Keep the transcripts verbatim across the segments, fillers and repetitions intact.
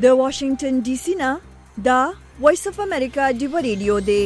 د واشنگټن ډي سي نه دا وایس اف امریکا ډیو ریډیو دی.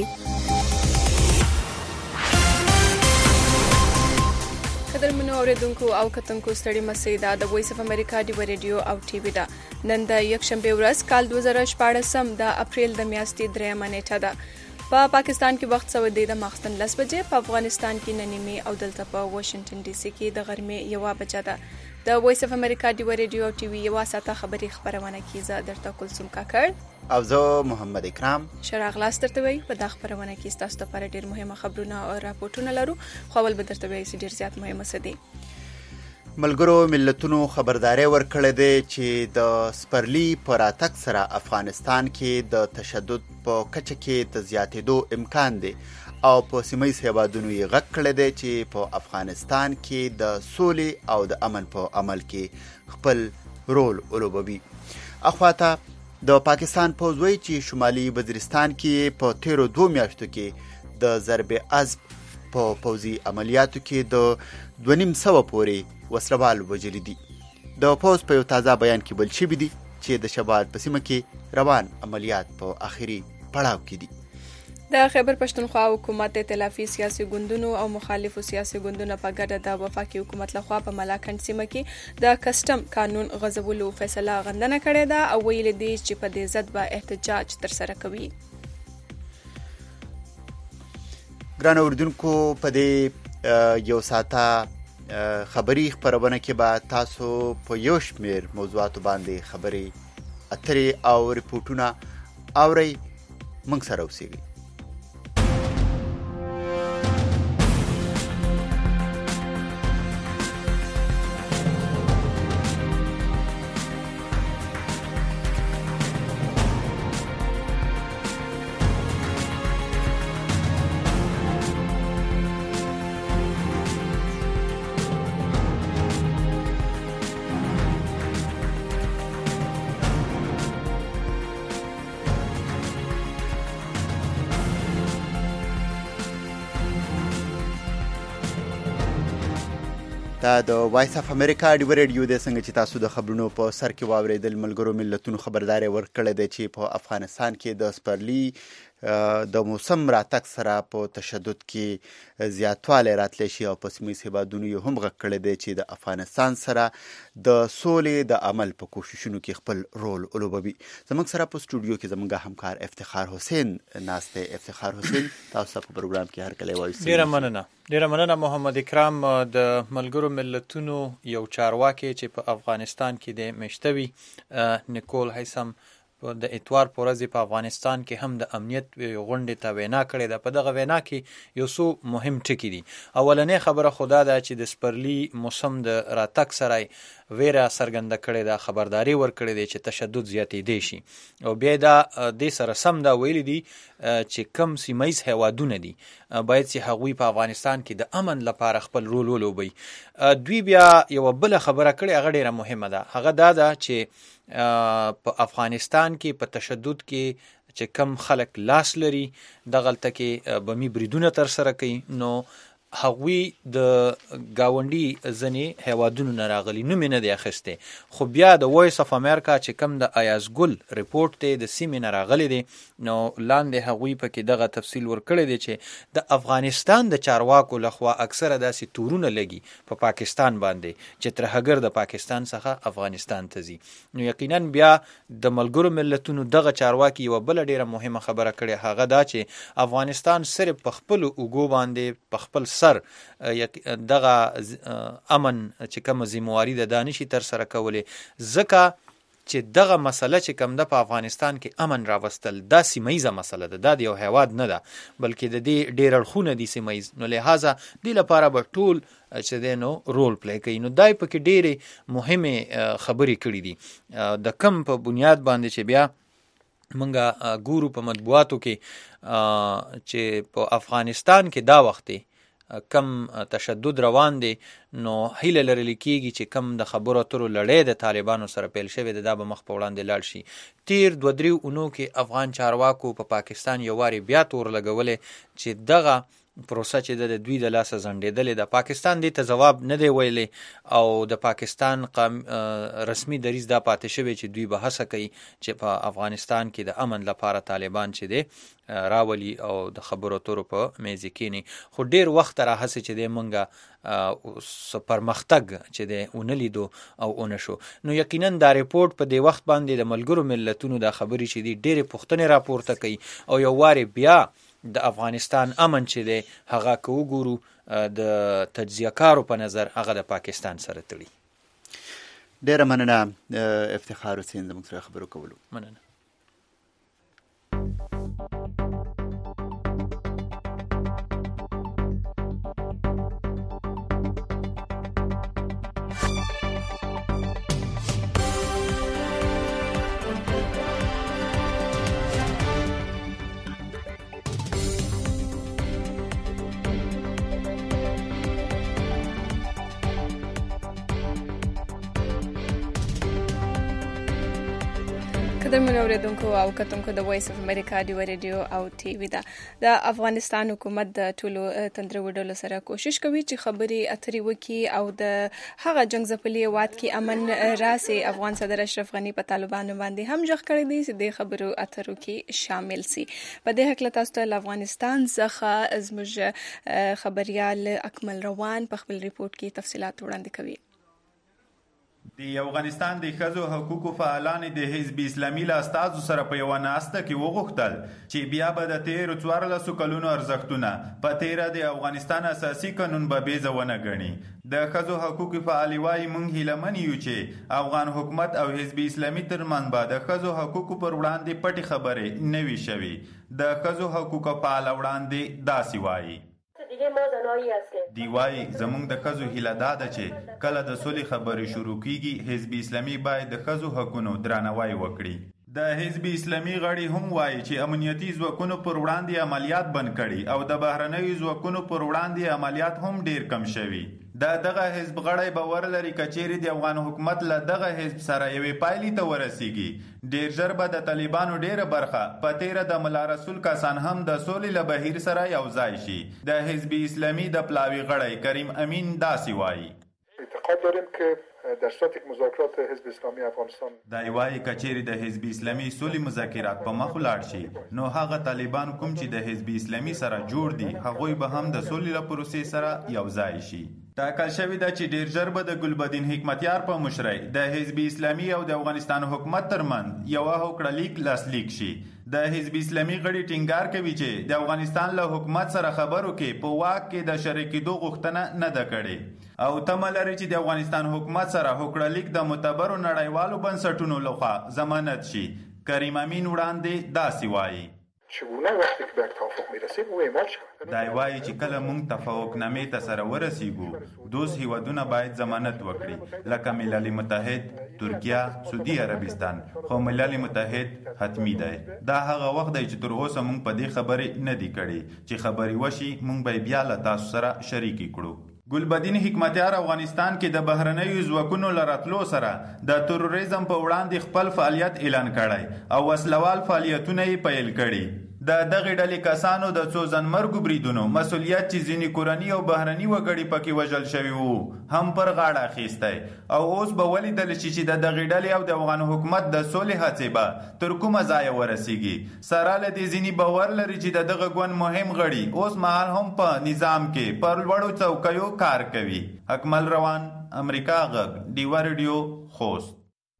قدرمنو اوریدونکو او کتونکو ستړي مسئ دا د وایس اف امریکا ډیو ریډیو او ټي وی دا. نن د یکشنبه ورځ کال دوه زره شپاړسم د اپریل د میاشتې دریمه نیټه ده. په پا پاکستان کې وخت سوی دی د ماخستن لس بجې، په افغانستان کې نن نیمې او دلته په واشنگټن ډي سي کې د غرمې یوه بجه ده. د وایس اف امریکا ډیو ریډیو او ټي وی یوه ساعته خبري خبرونه کیږي. درته کلثوم کاکړ او زه محمد اکرام شراغ لاس درته وي. په دا خبرونه کې تاسو لپاره ډیر مهمه خبرونه او راپورټونه لرو، خو اول به درته وایي چې ډیر زیات مهمه څه دي. ملګرو ملتونو خبرداري ورکړې ده چې د سپرلی په راتګ سره افغانستان کې د تشدد په کچه کې د زیاتېدو امکان دی او په سیمه ییز هیوادونو یې غږ کړی دی چې په افغانستان کې د سولې او د امن په عمل کې خپل رول ولوبوي. اخواته د پاکستان پوځ وایي چې شمالي وزیرستان کې په تیرو دوه میاشتو کې د ضرب عضب په پوځي عملیاتو کې د دوه نیم سوه پورې وسلوال وژلي دي. د پوځ په یو تازه بیان کې ویل شوي دي چې د شمال په سیمه کې روان عملیات په آخري پړاو کې دي. د خیبر پښتونخوا حکومت ائتلافي سیاسي ګوندونو او مخالفو سیاسي ګوندونو په ګډه د وفاقي حکومت لخوا په ملاکنډ سیمه کې د کسټم قانون غځولو فیصله غندنه کړې ده او ویلي دي چې په دې ضد به احتجاج ترسره کوي. ګران اوریدونکو په دې یو ساعته خبري خبرونه کې به تاسو په یو شمېر موضوعاتو باندې خبرې اترې او ریپورټونه اورئ. موږ سره اوسئ. دا د وایس اف امریکا ډیو ریډیو د څنګه چې تاسو د خبرونو په سر کې واورېدل. ملګرو ملتونو خبرداري ورکړې ده چې په افغانستان کې د سپرلی د موسم راتګ سره په تشدد کې زیاتوالی راتلی شي او په سیمه ییز هیوادونو یې هم غږ کړی دی چې د افغانستان سره د سولې د عمل په کوششونو کې خپل رول ولوبوي. زموږ سره په سټوډیو کې زموږ همکار افتخار حسین ناست دی. افتخار حسین تاسو په پروګرام کې هرکلی وایو. ډیره مننه ډیره مننه محمد اکرام. د ملګرو ملتونو یو چارواکي چې په افغانستان کې د مشتوي نیکول هیثم د اتوار په ورځ په افغانستان کې هم د امنیت غونډې ته وینا کړې ده. په دغه وینا کې یو څو مهم ټکي دي. اولنې خبره خدا ده چې د سپرلی موسم د راتګ سره ویره څرګنده کړې ده، خبرداري ورکړې ده چې تشدد زیاتېدی شي او بیا دا دې سره سم دا ویلي دي چې کم سیمه ییز هیوادونه دي باید چې هغوی په افغانستان کې د امن لپاره خپل رول ولوبوي. دوی بیا یوه بله خبره کړې، هغه ډېره مهمه ده. هغه دا ده چې په افغانستان کې په تشدد کې چې کم خلک لاس لري دغلته کې بمي بریدونه ترسره کوي، نو هغوی د گاونډي ځینې هیوادونو نه راغلي، نوم یې نه دی اخیستی. خو بیا د وایس اف امریکا چې کم د ایاز ګل ریپورټ دی د سیمې نه راغلی دی، نو لاندې هغوی پکې دغه تفصیل ورکړی دی چې د افغانستان د چارواکو لخوا اکثره داسې تورونه لګي په پا پاکستان باندې چې ترهګر د پاکستان څخه افغانستان ته ځي. نو یقینا بیا د ملګرو ملتونو دغه چارواکي یوه بله ډېره مهمه خبره کړې، هغه دا چې افغانستان صرف په خپلو اوږو باندې په خپل سر دغه امن چې کومه ذمهواري ده دا نشي ترسره کولی، ځکه چې دغه مسله چې کوم ده په افغانستان کې امن راوستل دا سیمه ییزه مسله ده، دا د یو هیواد نه ده بلکې د دې ډېر اړخونه دي سیمه ییز. نو لحاظه دې لپاره به ټول چې دی نو رول پلی کوي. نو دای پکې ډېرې مهمې خبرې کړي دي د کم په بنیاد باندې چې بیا منګه ګورو په مطبوعاتو کې چې په افغانستان کې دا وخت دی کم تشدد روان دی، نو هیله لرل کېږي چې کم د خبرو اترو لړۍ د طالبانو سره پیل شوې ده دا به مخ په وړاندې لاړ شي. تیر دوه دریو اونو کې افغان چارواکو په پا پاکستان یو وارې بیا تور لګولې چې دغه پروسه چې د دوی د لاسه ځنډېدلې ده. پاکستان دې ته ځواب نه دی ویلی او د پاکستان قام رسمي دریځ دا پاتې شوی چې دوی به هڅه کوي چې په افغانستان کې د امن لپاره طالبان چې دی راولي او د خبرو اترو په میز کېني. خو ډېر وخت را هڅې چې دی مونږه پرمختګ چې دی ونه لیدو او ونه شو. نو یقینا دا ریپورټ په دې وخت باندې د ملګرو ملتونو دا خبرې چې دي ډېرې پوښتنې راپورته کوي او یو وارې بیا د افغانستان امن چې دی هغه که وګورو د تجزیه کارو په نظر هغه د پاکستان سره تړي. ډېره مننه افتخار حسین زموږ سره خبرو کولو. مننه. قدرمنو اوریدونکو او کتونکو د وایس اف امریکا ډیو ریډیو او ټي وي دا د افغانستان حکومت د ټولو تندرو ډلو سره کوشش کوي چې خبري اترې وکړي او د هغه جنگ ځپلي واد کې امن راسي. افغان صدر اشرف غنی په طالبانو باندې هم ځخ کړی دی چې د خبرو اترو کې شامل سي. په دې حق له تاسو ته افغانستان څخه زموږ خبريال اکمل روان په خپل ریپورت کې تفصيلات وړاندې کوي. د افغانستان د ښځو حقوقو فعالان د حزب اسلامي له استازو سره په یوه ناسته کې وغوښتل چې بیا به د تیرو څوارلسو کلونو ارزښتونه په تیره د افغانستان اساسي قانون به بېځه ونه ګڼي. د ښځو حقوقو فعالي وایي موږ هیلهمن یو چې افغان حکومت او حزب اسلامي ترمنځ به د ښځو حقوقو پر وړاندې پټې خبرې نه وي شوي. د ښځو حقوقو فعاله وړاندې داسې وایي. دی وایي زمونږ د ښځو هیله دا ده چې کله د سولې خبرې شروع کیږي حزب اسلامي باید د ښځو حقونو درناوی وکړي. د حزب اسلامي غړي هم وایي چې امنیتي ځواکونو پر وړاندې عملیات بند کړي او د بهرنیو ځواکونو پر وړاندې عملیات هم ډیر کم شوي. د دغه حزب غړی باور لري که چیرې د افغان حکومت له دغه حزب سره یوې پایلې ته ورسیږي ډیر ژر به د طالبانو ډیره برخه په تیره د ملا رسول کسان هم د سولې له بهیر سره یو ځای شي. د حزب اسلامي د پلاوي غړی کریم امین داسې وایي. اعتقاد داریم که در صورت مذاکرات حزب اسلامی افغانستان دا وایي که چیرې د حزب اسلامي سولې مذاکرات په مخ ولاړ شي نو هغه طالبان کوم چې د حزب اسلامي سره جوړ دي هغوی به هم د سولې له پروسې سره یو ځای شي. ټاکل شوې ده چې ډیر ژر به د ګلبدین حکمتیار په مشرۍ د حزب اسلامي او د افغانستان حکومت ترمنځ یوه هوکړه لیک لاسلیک شي. د حزب اسلامي غړي ټینګار کوي چې د افغانستان له حکومت سره خبرو کې په واک کې د شریکېدو غوښتنه نه ده کړې او تمه لري چې د افغانستان حکومت سره هوکړه لیک د معتبرو نړیوالو بنسټونو لخوا ضمانت شي. کریم امین وړاندې داسې وایي. چگونه وقتی که به توافق میرسیم او اعمال شود. دا وایي چې کله موږ توافقنامې ته سره ورسیږو دوست هیوادونه باید ضمانت وکړي لکه ملل متحد، ترکیه، سعودي عربستان. خو ملل متحد حتمی دی. دا هغه وخت دی چې تر اوسه موږ په دې خبرې نه دی کړي چې خبرې وشي موږ به بیا له تاسو سره شریکې کړو. ګلبدین حکمتیار افغانستان کې د بهرنیو ځواکونو له راتلو سره د تروریزم په وړاندې خپل فعالیت اعلان کړی او وسلوال فعالیتونه یې پیل کړي. د دغې ډلې کسانو د څو ځانمرګو بریدونو مسؤلیت چې ځینې کورني او بهرني وګړي پکې وژل شوي وو هم پر غاړه اخیستی او اوس به ولیدل شي چې د دغې ډلې او د افغان حکومت د سولې هڅې به تر کومه ځایه ورسیږي. سره له دې ځینې باور لري چې د دغه ګوند مهم غړي اوس مهال هم په نظام کې پر لوړو څوکیو کار کوي. اکمل روان، امریکا غږ، ډیوا ریډیو، خوست.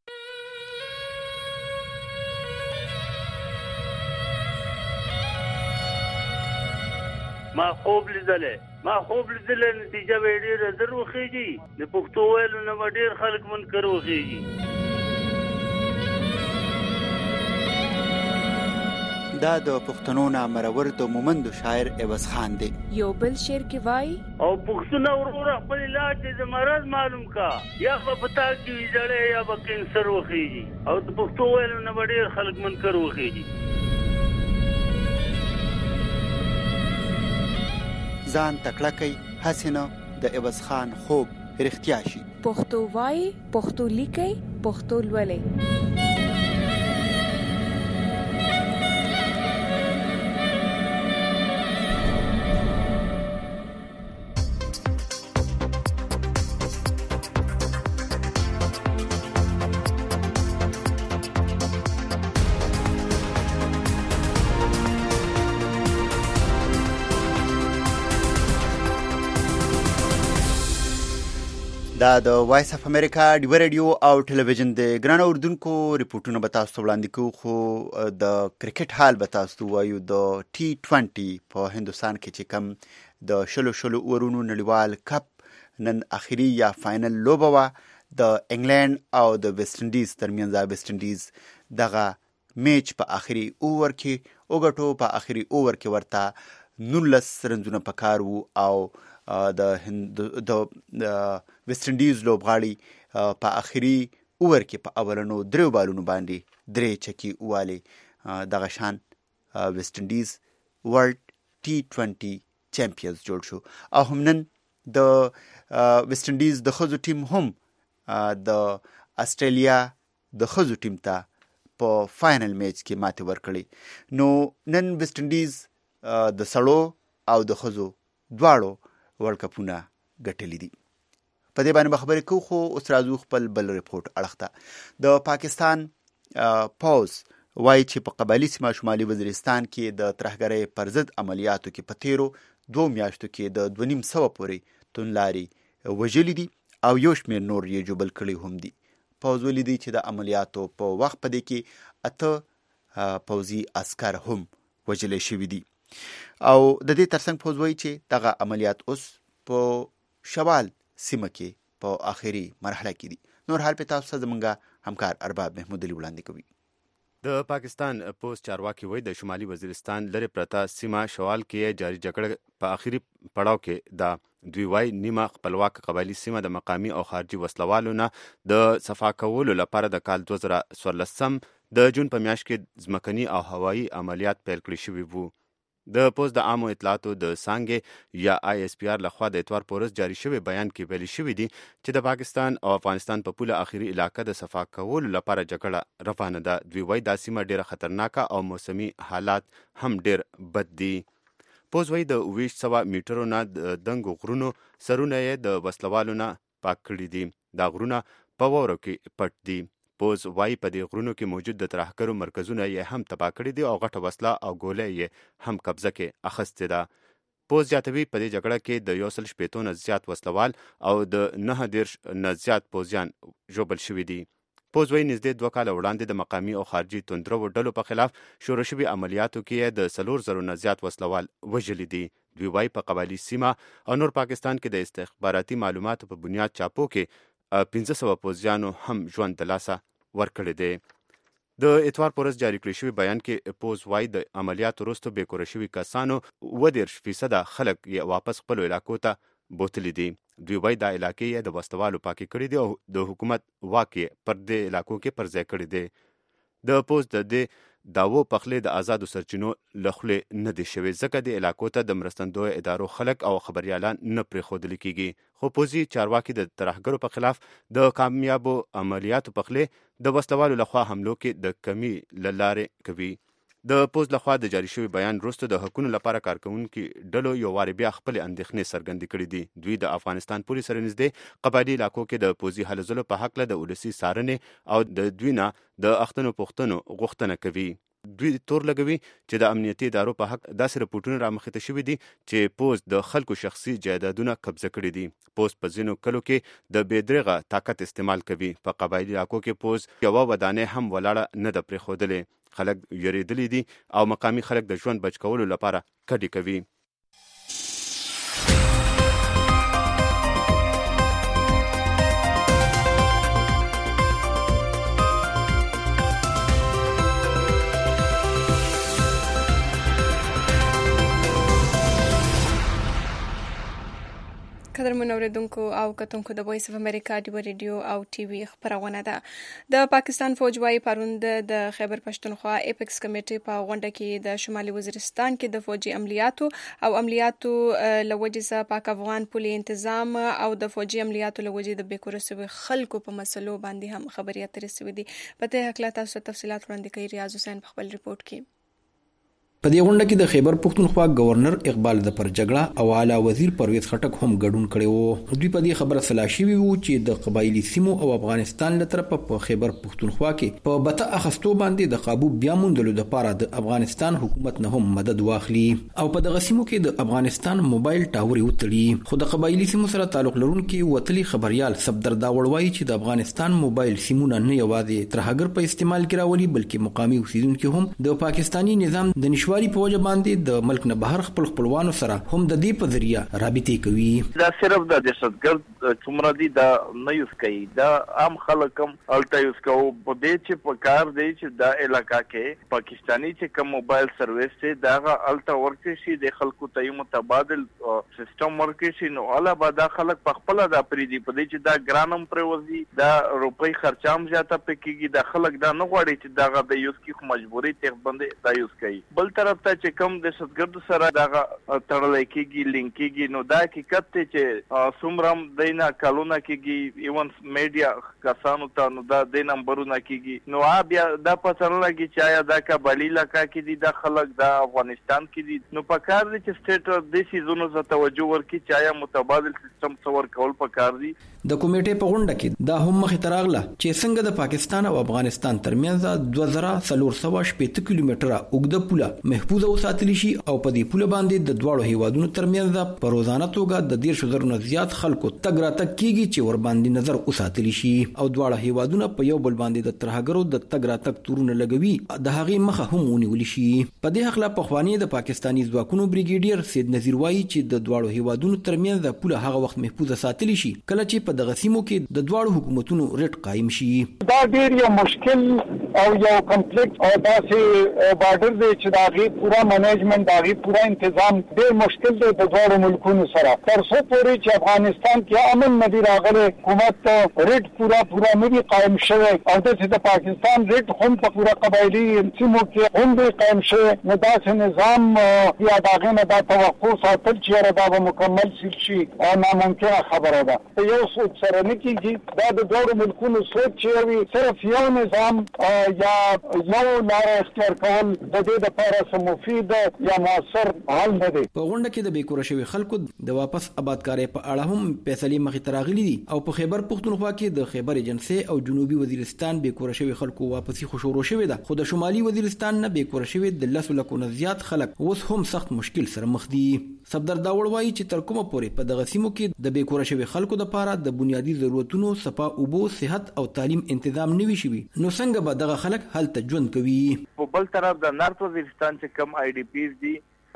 ما خوب لیدلې ما خوب لیدلې نتیجه به ډېره زر وخېږي. د پښتو ویلو نه به ډېر خلک منکر وخېږي. دا د پښتنو نامرور د مومندو شاعر عوض خان دی. یو بل شعر کې وایي او پښتونه وروره خپل علاج د مرض معلوم کا یا په پتا کې ویجړې یا به کینسر وخېږي او د پښتو ویلو نه به ډېر خلک منکر وخېږي. ځان تکړه کوي هسې نه د عوض خان خوب رښتیا شي. پښتو وایي، پښتو لیکي، پښتو لولي. دا د وایس اف امریکا ډیو ریډیو او ټلویزیون د ګران اردوونکو ریپورتونه به تاسو ته وړاندې کوو، خو د کرکټ حال به تاسو ته وایو. د ټي ټوینټي په هندوستان کې چې کم د شلو شلو اورونو نړیوال کپ نن اخري یا فاینل لوبه وه، د انګلند او د ویسټ انډیز ترمنځ. ویسټ انډیز دغه میچ په اخري اوور کې وګټو. په اخري اوور کې ورته نولس رنزونه په کار وو او د د ویسټ انډیز لوبغاړي په اخري اوور کې په اولنو دریو بالونو باندې درې چکې ووالې. دغه شان ویسټ انډیز ورلډ ټي ټوینټي چمپیونز جوړ شو. او هم نن د ویسټ انډیز د ښځو ټیم هم د استرالیا د ښځو ټیم ته په فاینل میچ کې ماتې ورکړې. نو نن ویسټ انډیز د سړو او د ښځو دواړو ورلډ کپونه ګټلي دي. په دې باندې به خبرې کوو، خو اوس راځو خپل بل ریپورټ اړخ ته. د پاکستان پوز وایي چې په قبایلي سیمه شمالي وزیرستان کې د ترهګرۍ پر ضد عملیاتو کې په تیرو دوه میاشتو کې د دوه نیم سوه پورې توندلارې وژلي دي او یو شمېر نور یې ژوبل کړي هم دي. پوز ولیدي چې د عملیاتو په وخت په دې کې اته پوځي عسکر هم وژلي شوي دي. او د دې ترڅنګ پوز وایي چې دغه عملیات اوس په شوال سیمه کې په آخري مرحله کې دي. نور حال په تاسو زمونږ همکار ارباب محمود علي وړاندې کوي. د پاکستان پوز چارواکي وایي د شمالي وزیرستان لرې پرته سیمه شوال کې جاري جګړه په آخري پړاو کې ده. دوی وایي نیمه خپلواک قبایلي سیمه د مقامي او خارجي وسلوالو نه د صفا کولو لپاره د کال دوه زره څوارلسم د جون په میاشت کې ځمکني او هوایي عملیات پیل کړي شوي وو. د پوز د عامو اطلاعاتو د څانګې یا آی اس پی آر لخوا د اتوار په ورځ جاري شوی بیان کې ویلي شوي دي چې د پاکستان او افغانستان په پوله آخري علاقه د صفا کولو لپاره جګړه روانه ده. دوی وایي دا سیمه ډیره خطرناکه او موسمي حالات هم ډیر بد دي. پوز وایي د اووه سوه میټرو نه د دنګو غرونو سرونه یې د وسلوالو نه پاک کړي دي. دا غرونه په واورو کې پټ دي. پوز وایي په دې غرونو کې موجود د ترهګرو مرکزونه یې هم تباه کړي دي او غټه وسله او ګولۍ یې هم قبضه کې اخیستې ده. پوز زیاتوي په دې جګړه کې د یو سل شپېتو نه زیات وسلوال او د نهه دېرش نه زیات پوځیان ژوبل شوي دي. پوز وایي نږدې دوه کاله وړاندې د مقامي او خارجي توندرو ډلو په خلاف شروع شوي عملیاتو کې د څلور زرو نه زیات وسلوال وژلي دي. دوی وایي په قبایلي سیمه او نور پاکستان کې د استخباراتي معلوماتو په بنیاد چاپو کې پنځه سوه پوځیانو هم ژوند د لاسه ورکړی دی. د اتوار په ورځ جاري کړی شوی بیان کې پوز وایي د عملیاتو وروسته بېکوره شوي کسانو اووه دېرش فیصده خلک یې واپس خپلو علاقو ته بوتلي دي. دوی وایي دا علاقې یې د وسلوالو پاکې کړي دي او د حکومت واک یې پر دې علاقو کې پر ځای کړی دی. د پوز د دې داوو پخلی د آزادو سرچینو له خولې نه دی شوی، ځکه د علاقو ته د مرستندویه ادارو خلک او خبریالان نه پرېښودل کېږي. خو پوځي چارواکي د ترهګرو په خلاف د کامیابو عملیاتو پخلی د وسلوالو لخوا حملو کې د کمی له لارې کوي. د پوز لخوا د جاري شوي بیان وروسته د حقونو لپاره کارکوونکي ډلو یو وارې بیا خپلې اندېښنې څرګندې کړي دي. دوی د افغانستان پولې سره نږدې قبایلي علاقو کې د پوځي هلو ځلو په هکله د ولسي څارنې او د دوی نه د اختنو پوښتنو غوښتنه کوي. دوی تور لګوي چې د امنیتي ادارو په حق داسې رپورټونه رامخته شوي دي چې پوز د خلکو شخصي جایدادونه قبضه کړي دي. پوز په ځینو کلو کې د بېدریغه طاقت استعمال کوي. په قبایلي علاقو کې پوز یوه ودانۍ هم ولاړه نه ده پرېښودلې. خلک یریدلی دي او مقامي خلک د ژوند بچ کولو لپاره کډې کوي. قدرمن اوریدونکو او کتونکو د وایس اف امریکا ډیو ریډیو او ټي وي خبرونه ده. د پاکستان فوج وايي پروند د خیبر پښتونخوا اپیکس کمیټې په غونډه کې د شمالي وزیرستان کې د فوجي عملیاتو او عملیاتو لوجې څخه پاک افغان پولي تنظیم او د فوجي عملیاتو لوجې د بیکوره سوي خلکو په مسلو باندې هم خبري اترې سوي دي. په دې حق لا تاسو تفصيلات وړاندې کوي ریاض حسین په خپل ریپورت کې. په دې غونډه کې د خیبر پښتونخوا گورنر اقبال ظفر جګړه او اعلی وزیر پرویز خټک هم ګډون کړي وو. دوی په دې خبره سلا شوي وو چې د قبایلی سیمو او افغانستان له طرفه په خیبر پښتونخوا کې په بته اخستو باندې د قابو بیا موندلو لپاره د افغانستان حکومت نه هم مدد واخلي او په دغه سیمو کې د افغانستان موبایل ټاور وتړي. خو د قبایلی سیمو سره تعلق لرونکي وتلی خبريال صفدر داوړ وایي چې د افغانستان موبایل سیمونه نه یوازې ترهګر په استعمال کې راولي بلکې مقامي اوسیدونکو هم د پاکستانی نظام د نشواري په وجه باندې د ملک نه بهر خپل خپلوانو سره هم د دې په ذریعہ رابطې کوي. دا صرف د دهشتګرد څومره دي دا نه یوز کوي، دا عام خلک هم الټا یوز کوي. په دې چې په کار دی چې دا علاقہ کې پاکستانی چې کوم موبایل سرویس دی دا الټا ورکړي شي د خلکو ته متبادل سیستم ورکړي شي، نو الا به دا خلک په خپل دا پریدي په دې چې دا ګرانم پروزي دا روپۍ خرچام زیاته پکېږي. دا خلک دا نه غواړي چې دا د یوز کی خو مجبوري ته باندې دا یوز کوي. بل طرف ته چې کوم د دهشتګرد سره دا تړل کېږي لینک کېږي، نو دا حقیقت ته چې څومره دینه کالونه کېږي ایون میډیا کسانو ته نو دا د نمبرونه کېږي، نو بیا دا پته نه لګي چې آیا دا کابل علاقہ کې دي دا خلک دا افغانستان کې دي. نو په کار دي چې سټیټ د سيزونو ته توجه ورکړي چې آیا متبادل سیستم څور کول په کار دي. د کمیټې په غونډه کې دا هم مخې ته راغله چې څنګه د پاکستان او افغانستان ترمنځ دوه زره څلور سوه شپېته کیلومتره اوږده پوله محفوظه وساتل شي او په دې پوله باندې د دواړو هیوادونو ترمنځ په روزانه توګه د ډیر شذرو نه زیات خلکو تګ راتګ کیږي چې ور باندې نظر وساتل شي او دواړه هیوادونه په یو بل باندې د ترهګرو د تګ راتګ تورونه لګوي د هغې مخه هم ونیول شي. په دې حق لا پخوانی د پاکستانی ځواکونو بریګیډیر سید نذیر وایي چې د دواړو هیوادونو ترمنځ پوله هغه وخت محفوظه ساتل شي کله چې په دغه سیمو کې د دواړو حکومتونو ریټ قائم شي. دا ډیر یو مشکل او یو کمپلیکس او داسې بارډر دی چې دا غي پورا منیجمنت دا غي پورا تنظیم ډیر مشکل دی د دواړو ملکونو سره. تر څو پورې چې افغانستان کې امن نه دی راغلی حکومت ریټ پورا پورا نه دی قائم شوی او د پاکستان ریټ هم په پورا قبایلی سیمو کې هم دی قائم شوی، نو داسې نظام یا دا غي نه دا توقع ساتل چې دا به مکمل شي او ناممکنه خبره ده. یو څه سره نه کیږي دا د دوه ملکونو سوچ چې وي صرف یو نظام یا یو لار اختیار کول د دې لپاره سم مفید یا موثر حل نه دی. په غونډه کې د بیکوره شوی خلکو د واپس آبادکاري په اړه هم فیصلې مخې ته راغلي دي او په خیبر پښتونخوا کې د خیبر ایجنسي او جنوبي وزیرستان بیکوره شوی خلکو واپسی خو شروع شوې ده، خو د شمالي وزیرستان نه بیکوره شوی د لسو لکو نه زیات خلک اوس هم سخت مشکل سره مخ دي. صفدر داوړ وایي چې تر کومه پورې په دغه سیمو کې د بیکوره شوی خلکو لپاره د بنیادی ضرورتونو صفا اوبو صحت او تعلیم تنظیم نوي شوی نو څنګه به دغه خلک هلته ژوند کوي. په بل طرف د نارت وزیرستان چې کم آی ډی پیز دي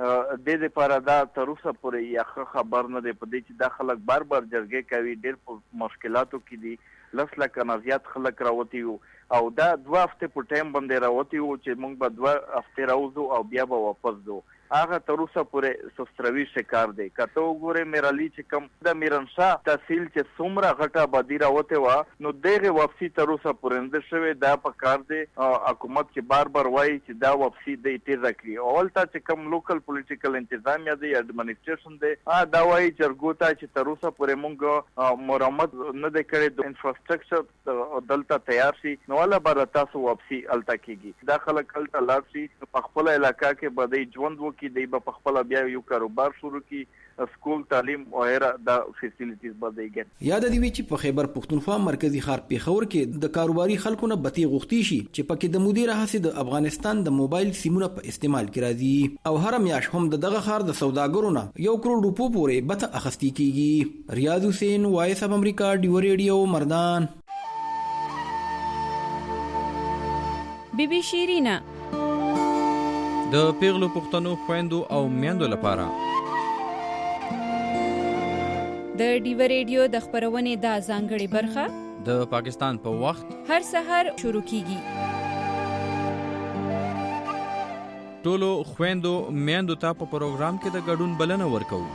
د دې لپاره دا تر اوسه پورې یخه خبر نه دی په دې چې دا خلک بار بار جرګې کوي، ډېر په مشکلاتو کې دي، لس لکه نه زیات خلک راوتی وو او دا دوه هفته په ټایم باندې راوتی وو چې موږ به دوه هفته راوځو او بیا به واپس ځو. هغه تر اوسه پورې سستروي شکار دی. کته وګوره میرالي چې کم د میرنشاه تحصیل چې څومره غټه آبادي راوته و نو دغه واپسی تر اوسه پورې نه شوی. دا په کار دی حکومت چې بار بار وایي چې دا واپسی د ټیر راکړي او ولته چې کم لوکل پولیټیکل انتظامیه دی اډمنسټریشن دی دا وایي چرګو ته چې تر اوسه پورې مونږ مرمت نه د کړي د انفراستراکچر دلته تیار شي نو ولا بر تاسو واپسی الته کیږي. دا خلک الته لاړ شي په خپل علاقہ کې بدای ژوند وکړي دی په خپل بیا یو کاروبار شروع کی سکول تعلیم او هر د فیسیلیټیز بدایږي. یاد دی چې په خیبر پښتونخوا مرکزی ښار پیښور کې د کاروباري خلکو نه بتی غوښتي شي چې پکې د مدیر هڅه د افغانستان د موبایل سیمونو په استعمال کې راځي او هر میاش هم دغه ښار د سوداګرو نه یو کروڑ روپو پورې بته اخستی کیږي. ریاض حسین وایس اف امریکا ډیو ریډیو مردان. بی بی شیرینا د پیغلو پښتنو خويندو او میندو لپاره د ډیو ریډیو د خبرونې د ځانګړي برخه د پاکستان په وخت هر سحر شروع کیږي. ټولو خويندو میندو ته په پروګرام کې د ګډون بلنه ورکو.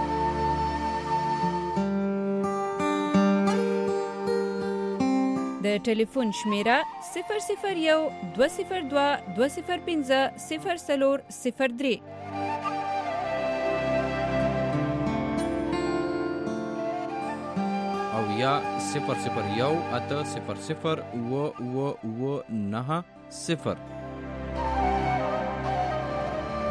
د ټلیفون شمیره صفر صفر یو دوه صفر دوه دوه صفر پنځه صفر څلور صفر درې او یا صفر صفر یو اته صفر صفر و و و نه صفر.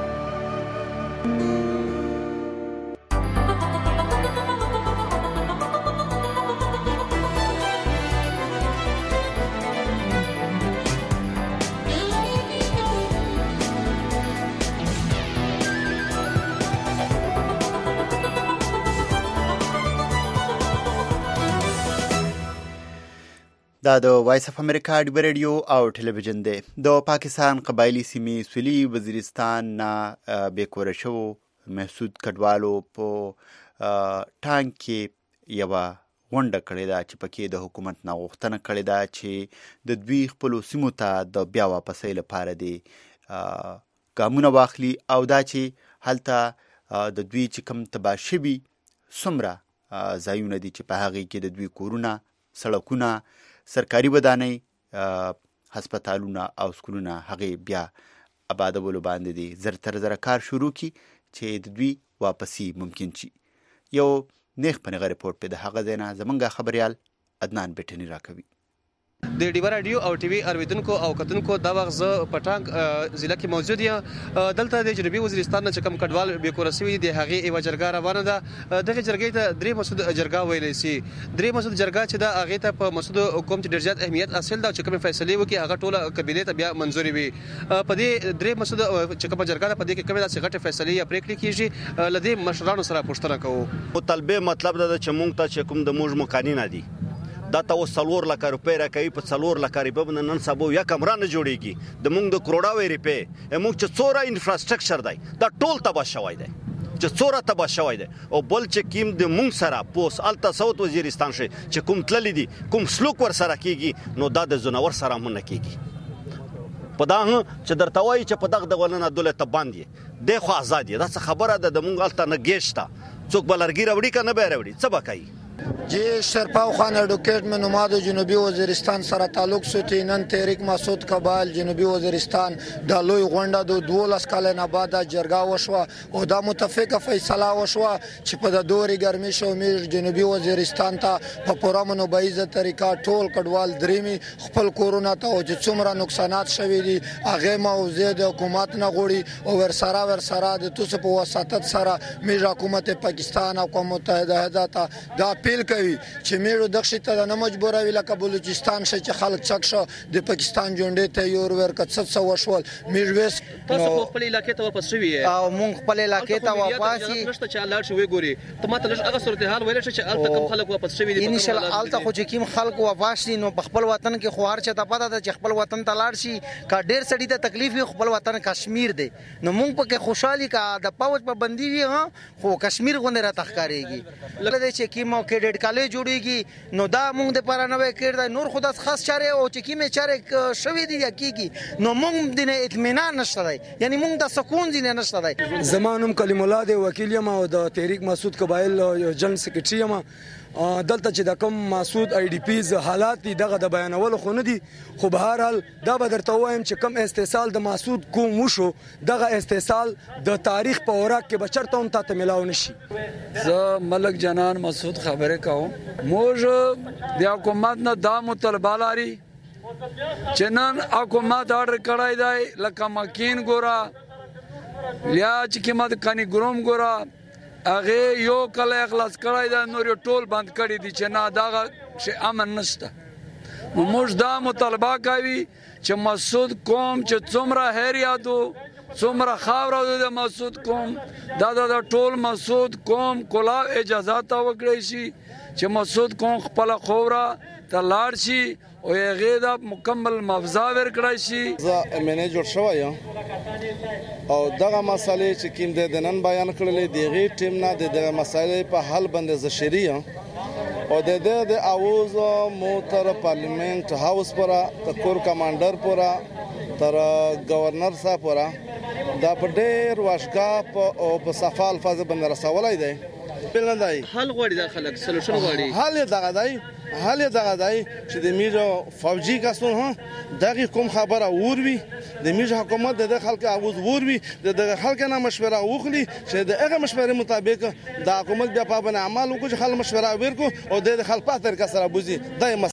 دا د وایس اف امریکا ډیو ریډیو او ټلویزیون دی. د پاکستان قبایلی سیمې سویلي وزیرستان نه بیکوره شو محسود کډوالو په ټانک کې یوه غونډه کړې ده چې پکې د حکومت نه غوښتنه کړې ده چې د دوی خپلو سیمو ته د بیا واپسۍ لپاره دې ګامونه واخلي او دا چې هلته د دوی چې کوم تباه شوي څومره ځایونه دي چې په هغې کې د دوی کورونه، سړکونه، سرکاري ودانۍ، هسپتالونه او سکولونه هغې بیا آبادولو باندې دي زر تر زره کار شروع کی چې د دوی واپسی ممکن شي. یو نیخ په نغه ریپورت په د هغه ځای نه زمونږ خبریال عدنان بیټنی راکوي. د ډیوه رادیو او ټي وي اوریدونکو او کتونکو دا وخت زه په ټانک ضلع کې موجود یم. دلته د جنوبي وزیرستان نه چې کوم کډوال بیکوره سوي دي د هغې یوه جرګه روانه ده. دغې جرګې ته درې مسعود جرګه ویلی سي. درې مسعود جرګه چې ده هغې ته په مسعود کوم چې ډېر زیات اهمیت حاصل ده چې کومې فیصلې وکړي هغه ټوله قبیلې ته بیا منظورې وي. په دې درې مسعود چې کومه جرګه ده په دې کې کومې داسې غټې فیصلې یا پرېکړې کېږي. له دې مشرانو سره پوښتنه کوو. مطالبې مطلب دا ده چې موږ ته چې کوم د موږ مقانینه دي دا ته اوس څلور لکه روپۍ راکوي. په څلور لکه روپۍ باندې نن سبا یو کمره نه جوړېږي. د موږ د کروڑاوې روپۍ موږ چې څوره انفراسټرکچر دی دا ټول تباه شوی دی چې څوره تباه شوی دی. او بل چې کیم د موږ سره پوس الته ساوت وزیرستان شي چې کوم تللی دي کوم سلوک ور سره کېږي نو دا د زناور سره هم نه کېږي. په دا چې درته وایي چې په دغه دغه دولت باندې دی خو آزاد دی. دا څه خبره ده د موږ الته نه ګېج شته. څوک به لرګي راوړي که نه به یې راوړي څه به کوي. جی شرپاو خان ایڈوکیٹ میں نماد جنوبی وزیرستان سره تعلق سوتی نن تحریک مسعود قبایل جنوبی وزیرستان د لوی غونډه د دولس کال نه بعد جرګه وشوه او دا متفقه فیصله وشوه چې په د دوري ګرمي شو میر جنوبی وزیرستان ته په پوره منوبایزه طریقه ټول کډوال دریمي خپل کورونه ته او چې څومره نقصانات شوي دي هغه موضوع د حکومت نه غوړي او ورسره ورسره د توسو په وساتت سره میر حکومت پاکستان او قوم متحده ته دا اپیل کوي چې میرو دغه ته نه مجبوروي لکه بلوچستان شي چې خلک څک شو د پاکستان جونډې ته یور ورکه څه څه وشول. میرویس تاسو خپل علاقې ته واپس شوي او مونږ خپل علاقې ته واپس نشته چې لاړ شي وګوري. ته ماته لږ هغه صورتحال ویل شي چې الته کوم خلک واپس شوي دي. ان شاء الله الته خو چې کوم خلک واپس دي نو په خپل وطن کې خو هر چا ته پته ده چې خپل وطن ته لاړ شي. کا ډېر سړي ته تکلیف وي خپل وطن کشمیر دی نو مونږ پکې خوشحالي کا د پاوچ په بندي وي ها خو کشمیر غونډه را تخکارېږي. لکه چې کیمو کېډټ کالج جوړیږي نو دا موږ د پاره نوې کړی نور خو د خاص چاره او چې کیمه چاره شوي دي یا کیږي نو موږ د اطمینان نشته دی یعنی موږ د سکون ځینې نشته دی. زمانم کلیم الله دی وکیل یم او د تحریک مسعود قبایل جنرال سیکریټری یم. دلته چې د کوم مسعود آی ډی پیز حالات دي دغه د بیانولو خو نه دي خو به هر حال دا به درته وایم چې کوم استحصال د مسعود کوم وشو دغه استحصال د تاریخ په اوراق کې به چېرته هم تاته میلاو نشي. زه ملک جنان مسعود خبرې کوم. موږ د حکومت نه دا مطالبه لري چې نن حکومت اډر کړی دی لکه مکین ګوره یا چې قیمت کني ګروم ګوره هغه یو کله اخلاص کړی دا نور ټول بند کړی دي چې نه دغه شي امن نشته. موږ دا مطالبه کوي چې مسعود قوم چې څومره هیر یادو څومره خاوره د مسعود قوم دا د ټول مسعود قوم کلا اجازه ته وکړي شي چې مسعود قوم خپل خوره ته لاړ شي او هغه دا مکمل مفزا ورکړی شي. زه منې جوړ شوی یم او دغه مسالې چې کوم د نن بیان کړلې دغه ټیم نه دغه مسالې په حل باندې ز شری یم او د دې د اواز موتر پارلیمنت هاوس پورا تر کور کمانډر پورا تر گورنر صاحب پورا دا په ډېر واشکا او په صفه الفاظ باندې رسولای دی. بلندای حل غوړي د خلک سولوشن غوړي حل دغه دی حل دغه دی چې د میرو فوجي کسون ها دغه کوم خبره وروي د میرو حکومت د خلک اواز وروي د خلک نه مشوره وخلي چې د هغه مشورې مطابق د حکومت بیا په باندې عمل وکړي چې خلک مشوره ورکو او د خلک په طریقه سره بوزي دای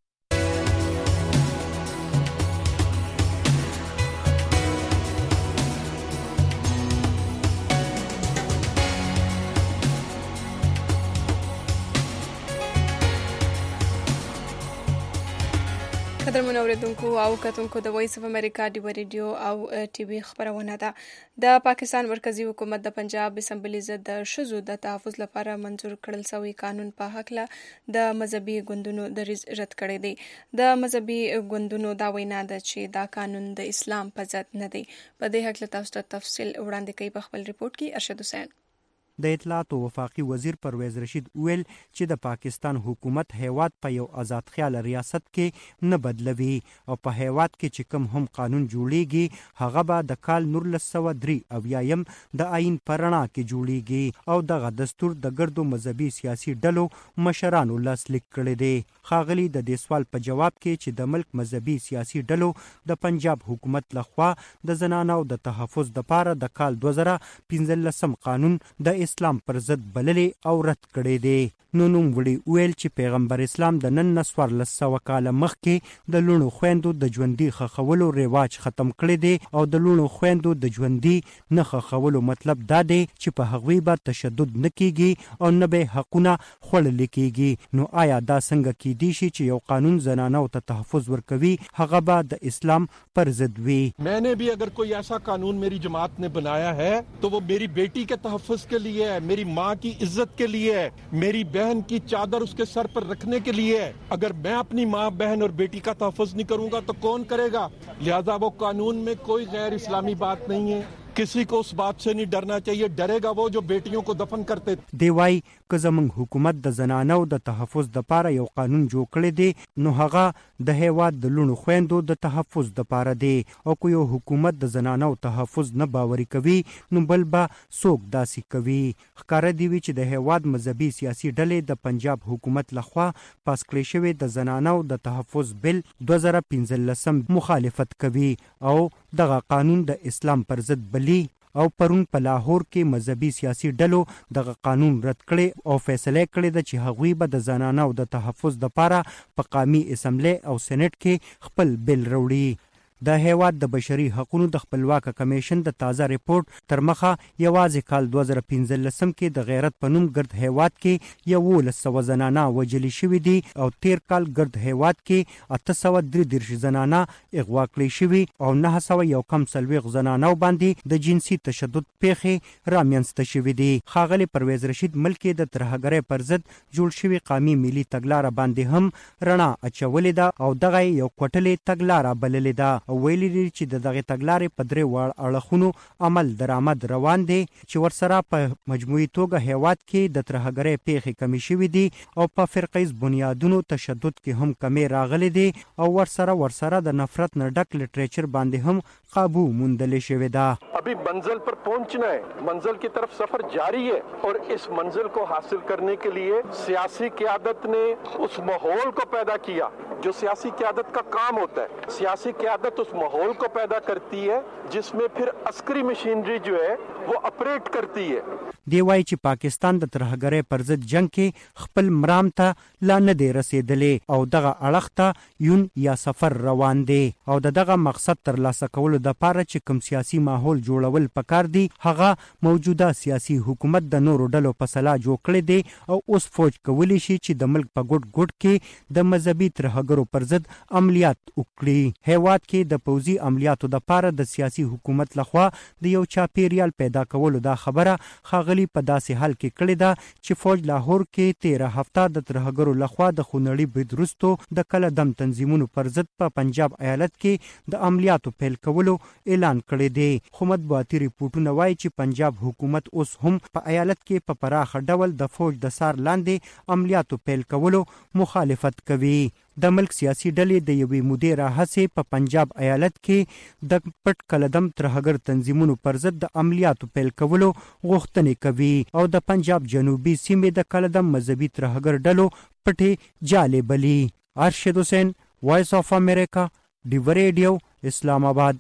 قدرمن اوریدونکو او کتونکو د وایس اف امریکا ډیو ریډیو او ټي وي خبرونه ده. د پاکستان مرکزی حکومت د پنجاب اسمبلی ضد د شذو د تحفظ لپاره منظور کړل شوی قانون په حق له د مذهبي ګوندونو د رد کړی دی. د مذهبي ګوندونو دا وینا ده چې دا قانون د اسلام په ضد نه دی. په دې حق له تاسو ته تفصیل وړاندې کوي په خپل ریپورت کې ارشد حسین. د اطلاعات او وفاقي وزیر پرویز رشید ویل چې د پاکستان حکومت هیواد په یو آزاد خیال ریاست کې نه بدلوي او په هیواد کې چې کوم هم قانون جوړیږي هغه به د کال نولس سوه درې اویایم د آئین په رڼا کې جوړیږي او دغه دستور د ګردو مذهبي سیاسي ډلو مشرانو لاسلیک کړی دی. ښاغلي د دې سوال په جواب کې چې د ملک مذهبي سیاسي ډلو د پنجاب حکومت لخوا د زنانو د تحفظ لپاره د کال دوه زره پنځلسم قانون د اسلام پر ضد بللې او رد کړی دی. نو نوموړي ویل چې پیغمبر اسلام د نن نه څوارلس سوه کاله مخکې د لوڼو خویندو د ژوندي ښخولو رواج ختم کړی دی او د لوڼو خویندو د ژوندي نه ښخولو مطلب دا دی چې په هغوی به تشدد نه کیږي او نه به حقونه خوړل کیږي. نو آیا دا څنګه کیدی شي چې یو قانون زنانو ته تحفظ ورکوي هغه به د اسلام پر ضد وي؟ میں نے بھی اگر کوئی ایسا قانون میری جماعت نے بنایا ہے تو وہ میری بیٹی کے تحفظ کے لیے ہے, میری ماں کی عزت کے لیے ہے, میری بہن کی چادر اس کے سر پر رکھنے کے لیے ہے. اگر میں اپنی ماں بہن اور بیٹی کا تحفظ نہیں کروں گا تو کون کرے گا؟ لہذا وہ قانون میں کوئی غیر اسلامی بات نہیں ہے. کسی کو اس بات سے نہیں ڈرنا چاہیے. ڈرے گا وہ جو بیٹیوں کو دفن کرتے. دی وای که زمونږ حکومت د زنانو د تحفظ دپاره یو قانون جوړ کړی دی نو هغه د هیواد د لوڼو خویندو د تحفظ دپاره دی او که یو حکومت د زنانو تحفظ نه باوري کوي نو بل به څوک داسې کوي. ښکاره دی وي چې د هیواد مذهبي سیاسي ډلې د پنجاب حکومت لخوا پاس کړی شوی د زنانو د تحفظ بل دوه زره پنځلسم مخالفت کوي او دغه قانون د اسلام پر ضد بلی او پرون په لاهور کې مذهبي سیاسي ډلو دغه قانون رد کړي او فیصله کړې ده چې هغوی به د زنانو د تحفظ دپاره په قومي اسمبلی او سینټ کې خپل بل راوړي. د هیواد د بشري حقوقو د خپلواک کمیشن د تازه ریپورت تر مخه یوازې کال دوه زره پنځلسم کې د غیرت په نوم ګرد هیواد کې یولس سوه زنانه وژلې شوي دي او تیر کال ګرد هیواد کې اته سوه درې دېرش زنانه اغوا کړې شوي او نهه سوه یو کم څلوېښت زنانو باندې د جنسي تشدد پیښې رامنځته شوي دي. ښاغلي پرویز رشید ملک د ترهګرۍ پر ضد جوړ شوي قومي ملي تګلاره باندې هم رڼا اچولې ده او دغه یو کوټلې تګلاره بللې ده او ویلي دي چې د دغې تګلارې په درې واړه اړخونو عمل درآمد روان دی چې ورسره په مجموعي توګه هیواد کې د ترهګرۍ پیښې کمې شوي دي او په فرقیز بنیادونو تشدد کې هم کمې راغلي دي او ورسره ورسره د نفرت نه ډک لټریچر باندې هم قابو موندلې شوې ده. ابھی منزل پر پہنچنا ہے, منزل کی طرف سفر جاری ہے اور اس منزل کو حاصل کرنے کے لیے سیاسی قیادت نے اس ماحول کو پیدا کیا جو سیاسی قیادت کا کام ہوتا ہے. سیاسی قیادت اس ماحول کو پیدا کرتی ہے جس میں پھر عسکری مشینری جو ہے وہ اپریٹ کرتی ہے. دی وایي چې پاکستان د ترهګرۍ پر ضد جنگ کې خپل مرام ته لا نه دی رسېدلی او دغه اړخ ته یون یا سفر روان دی او د دغه مقصد ترلاسه کولو دپاره چې کوم سیاسي ماحول جوړول پکار دی هغه موجوده سیاسي حکومت د نورو ډلو په سلا جوړ کړی دی او اوس فوج کولی شي چې د ملک په ګوټ ګوټ کې د مذهبي ترهګرو پر ضد عملیات وکړي. هیواد کې د پوځي عملیاتو دپاره د سیاسي حکومت لخوا د یو چاپیریال پیدا کولو دا خبره ښاغلي په داسې حال کې کړې ده چې فوج لاهور کې تیره هفته د ترهګرو لخوا د خونړي برید وروستو د کله دم تنظیمونو پر ضد په پنجاب ایالت کې د عملیاتو پیل کولو اعلان کړی دی. خو مطبوعاتي ریپورټونه وایي چې پنجاب حکومت اوس هم په ایالت کې په پراخه ډول د فوج د سار لاندې عملیاتو پیل کولو مخالفت کوي. د ملک سیاسي ډلې د یوې مودې راهیسې په پنجاب ایالت کې د پټ کلدم ترهګر تنظیمونو پر ضد د عملیاتو پیل کولو غوښتنې کوي او د پنجاب جنوبي سیمې د کلدم مذهبي ترهګر ډلو پټې جالې بلي. ارشد حسین, وایس آف امریکا, ډیو ریډیو, اسلام آباد.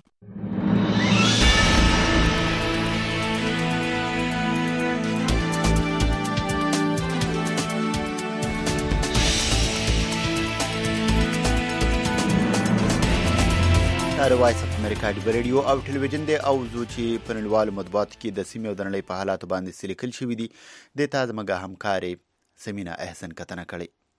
وایس اف امریکا ډیو ریډیو او ټلویزیون دی او زو چې په نړیوالو مطبوعاتو کې د سیمې او د نړۍ په حالاتو باندې څه لیکل شوي دي دې ته زموږ همکارې سمینا احسن کتنه کړې.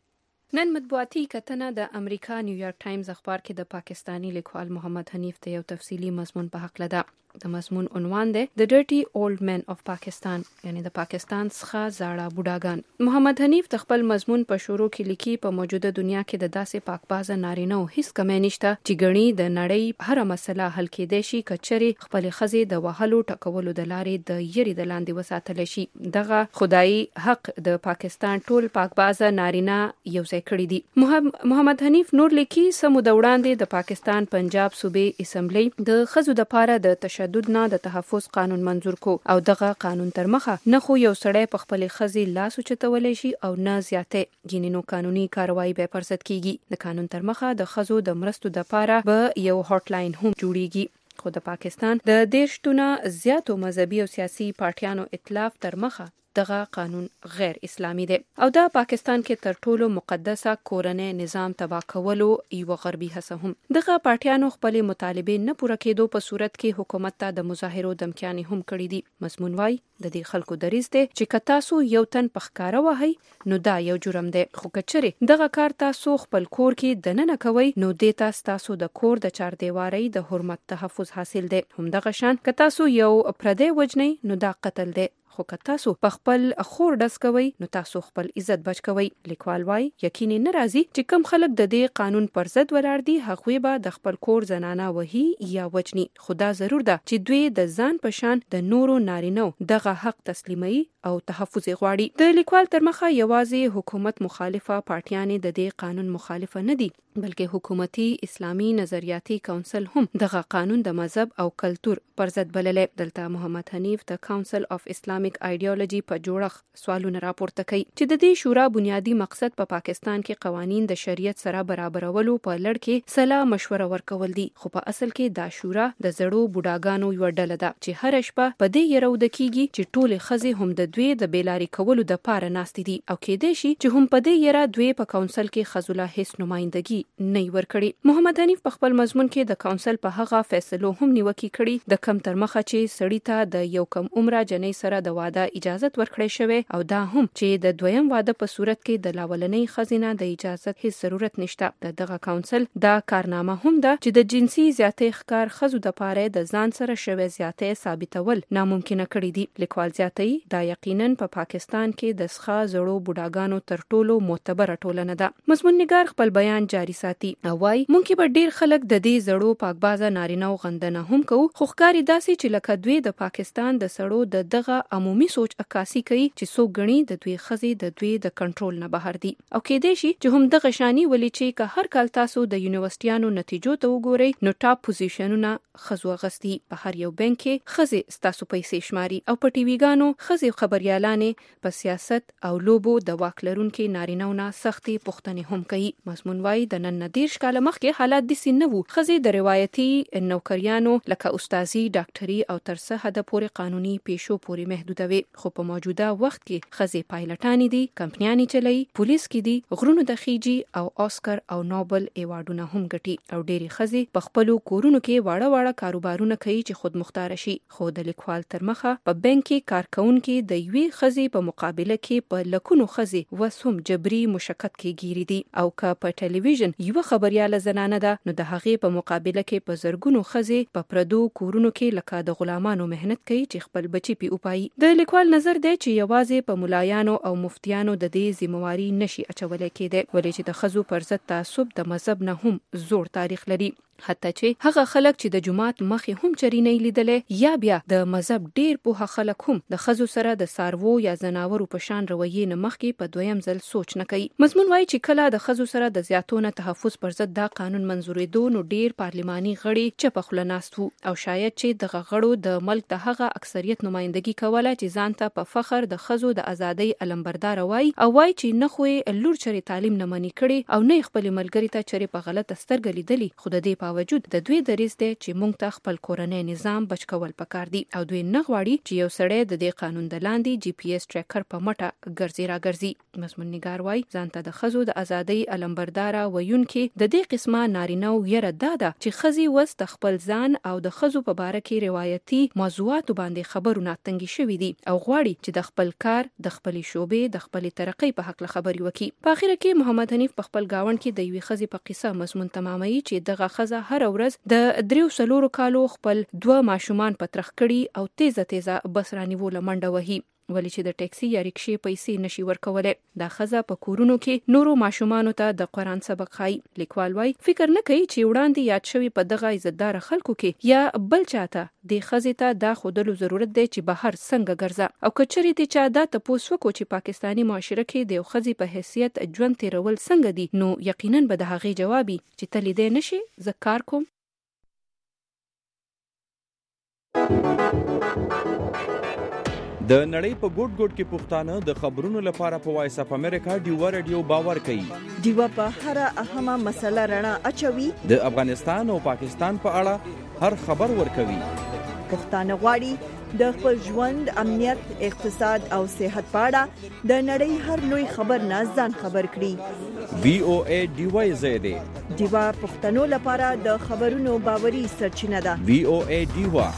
نن مطبوعاتي کتنه د امریکا نیویارک ټایمز اخبار کې د پاکستانی لیکوال محمد حنیف ته یو تفصیلی مضمون په حق لده. د مضمون عنوان دی The Dirty Old Men of Pakistan، یعنی د پاکستان څخه زاړه بوډاګان. محمد حنیف د خپل مضمون په شروع کې لیکي په موجوده دنیا کې د داسې پاکبازه نارینه او هیڅ کمی نشته چې ګڼي د نړۍ هر مسله حل کېدای شي کچري خپل خزې د وهلو ټکولو د لارې د یری د لاندې وساتل شي. دغه خدایي حق د پاکستان ټول پاکبازه نارینه یو ځای کړی دي. محمد حنیف نور لیکي سمو د وړاندې د پاکستان پنجاب صوبې اسمبلی د خزو د پاره د تشدد نه د تحفظ قانون منظور کو او دغه قانون تر مخه نه خو یو سړی په خپل خزي لاس اوچتولای شي او نه زیاته جنینو قانوني کاروایی به پرست کیږي. د قانون تر مخه د خزو د مرستو د پاره به یو هاټ لاین هم جوړیږي. خو د پاکستان د دیشتونه زیاتو مذهبي او سیاسي پارټیانو ائتلاف تر مخه دغه قانون غیر اسلامی دی او دا پاکستان کې تر ټولو مقدسه کورنۍ نظام تباه کولو یو غربي هڅه هم. دغه پارټیانو خپل مطالبه نه پوره کېدو په صورت کې حکومت ته د مظاهرو دمکیانې هم کړې دي. مضمون وايي د دې خلکو دریځ دی چې که تاسو یو تن په ښکاره وهئ نو دا یو جرم دی، خو که چیرې دغه کار تاسو خپل کور کې دننه کوئ نو دې ته ستاسو د کور د چاردیوارۍ د حرمت تحفظ حاصل دی. همدغه شان که تاسو یو پردی وجنئ نو دا قتل دی، خو که تاسو په خپل خور ډس کوئ نو تاسو خپل عزت بچ کوئ. لیکوال وايي یقیني نه راځي چې کم خلک د دې قانون پر ضد ولاړ دي هغوی به د خپل کور زنانه وهي یا وجني. خدا ضرور ده چې دوی د ځان په شان د نورو نارینو دغه حق تسلیمي او تحفظ غواړي. د لیکوال تر مخه یوازې حکومت مخالفه پارټیانې د دې قانون مخالفه نه دي بلکې حکومتي اسلامي نظریاتي کونسل هم دغه قانون د مذهب او کلتور پر ضد بللې. دلته محمد حنیف د کونسل اف اسلامیک ایډیالوژي په جوړښت سوالونه راپورته کوي چې د دې شورا بنیادی مقصد په پا پاکستان کې قوانین د شریعت سره برابرولو په لړ کې صلاح مشوره ورکول دي، خو په اصل کې دا شورا د زړو بوډاګانو یو ډله ده چې هر شپه په دې یرو د کیږي چې ټول خزې هم د دوی د بیلاری کولو د پاره ناستې دي او کېدای شي چې هم په دې یره دوی په کونسل کې خزوله هیڅ نمائندګي نه ورکړي. محمد حنیف په خپل مضمون کې د کونسل په هغه فیصلو هم نیوکه کړي د کم تر مخه چې سړی ته د یو کم عمره جنۍ سره د واده اجازه ورکړی شوی او دا هم چې د دویم واده په صورت کې د لاولنۍ خزینه د اجازه هیڅ ضرورت نشته. د دغه کونسل دا کارنامه هم ده چې د جنسي زیاتې ښکار خزو د پاره د ځان سره شوی زیاتې ثابتول ناممکنه کړی دي. لیکوال زیاتې دا یقینا په پا پاکستان کې د ښه زړو بوډاګانو تر ټولو معتبره ټولنه ده. مضمون نگار خپل بیان جاری ساتي او وايي مونږ به ډیر خلک د دې زړو پاکبازه نارینه او غندنه هم کوو، خو ښکاری داسې چې لکه دوی د پاکستان د سړو د دغه عمومي سوچ عکاسي کوي چې څوک غني د دوی خزې د دوی د کنټرول نه بهر دي او کېدای شي چې هم دغه شانی ولې چې که هر کال تاسو د یونیورسيټیانو نتیجو ته وګورئ نو ټاپ پوزیشنونه خزو غستی په هر یو بانک کې خزې ستاسو پیسې شماري او په ټي وی ګانو خزې خبريالانې په سیاست او لوبو د واکلرونکو نارینهونه سختي پوښتنې هم کوي. مضمون وايي د نن دیرش کال مخکې حالات د سینوو خزې د روایتي نوکریانو لکه استادي ډاکټري او تر څه حد پورې قانوني پیشو پورې محدودوي، خو په موجوده وخت کې خزې پایلټانی دي، کمپنیانی چلای، پولیس کې دي، غرونو د خيجي او اسکر او نوبل ایوارډونه هم ګټي او ډېری خزې په خپل کورونو کې واړه واړه کاروبارونه کوي چې خود مختار شي. خو د لیکوال تر مخه په بانک کې کارکونکو د یوې خزې په مقابله کې په لکونو خزې وسوم جبري مشکت کې ګیری دي او که په ټلویزیون یو خبرياله زنانه ده نو د هغې په مقابله کې په زرګونو خزې په پردو کورونو کې لکه د غلامانو مهنت کوي چې خپل بچي پی اوپای. د لیکوال نظر دی چې یوازې په ملایانو او مفتیانو د دې ذمہواری نشي اچولای کېده ولې چې د خزو پر ضد تعصب د مذهب نه هم زوړ تاریخ لري. حتی چې هغه خلک چې د جماعت مخې هم چرینې لیدلې یا بیا د مذهب ډیر په خلک هم د خزو سره د سارو یا زناورو په شان رویې نه مخکې په دویم ځل سوچ نه کوي. مضمون وايي چې کله د خزو سره د زیاتونه تحفظ پر ضد دا قانون منزورېدو نو ډیر پارلماني غړي چې په خلناستو او شاید چې د غړو د ملک د هغه اکثریت نمائندګي کوله چې ځان ته په فخر د خزو د ازادۍ علمبردار وای او وای چې نه خو لور چری تعلیم نه منی کړي او نه خپل ملګری ته چری په غلطه سترګې لیدلې، خو د دې باوجود د دوی دریځ دی چې موږ ته خپل کورنۍ نظام بچ کول پکار دي او دوی نه غواړي چې یو سړی د دې قانون د لاندې جی پی ایس ټریکر په مټه ګرځي را ګرځي. مضمون نگار وايي ځانته د ښځو د ازادۍ علمبرداره ویونکي د دې قسمه نارینه ویره دا ده چې ښځې وس د خپل ځان او د ښځو په باره کې روایتي موضوعاتو باندې خبرونه تنګي شوي دي او غواړي چې د خپل کار د خپلې شوبې د خپلې ترقۍ په حق خبري وکړي. په اخر کې محمد حنیف په خپل گاوند کې د یوې ښځې په قصه مضمون تماموي چې دغه ښځه هر ورځ د دریو څلورو کالو خپل دوه ماشومان په ترخ کړي او تیزه تیزه بس رانیوله منډه وهي ولی چې د ټیکسي یا ریکشې پیسې نشي ورکولای. دا ښځه په کورونو کې نورو ماشومانو ته د قرآن سبق ښایي. لیکوال وايي فکر نه کوي چې وړاندې یاد شوي په دغه عزتدار خلکو کې یا بل چاته د ښځې ته دا ښودلو ضرورت دی چې بهر څنګه ګرځه او که چېرې دې چا دا تپوس وکړو چې پاکستاني معاشره کې د یو ښځې په حیثیت ژوند تېرول څنګه دي نو یقینا به د هغې جواب وي چې ته لیدی نشې زه کار کوم. د نړۍ په ګوټ ګوټ کې پښتانه د خبرونو لپاره په وایس اف امریکا ډیوا رادیو باور کوي. ډیوا په هر اهمه مسله رڼا اچوي. د افغانستان او پاکستان په اړه هر خبر ورکوي. پښتانه غواړي د خپل ژوند، امنیت، اقتصاد او صحت په اړه د نړۍ هر لوی خبر نه ځان خبر کړي. وی او ای ډیوا زیاده ډیوا پښتنو لپاره د خبرونو باوري سرچینه ده. وی او ای ډیوا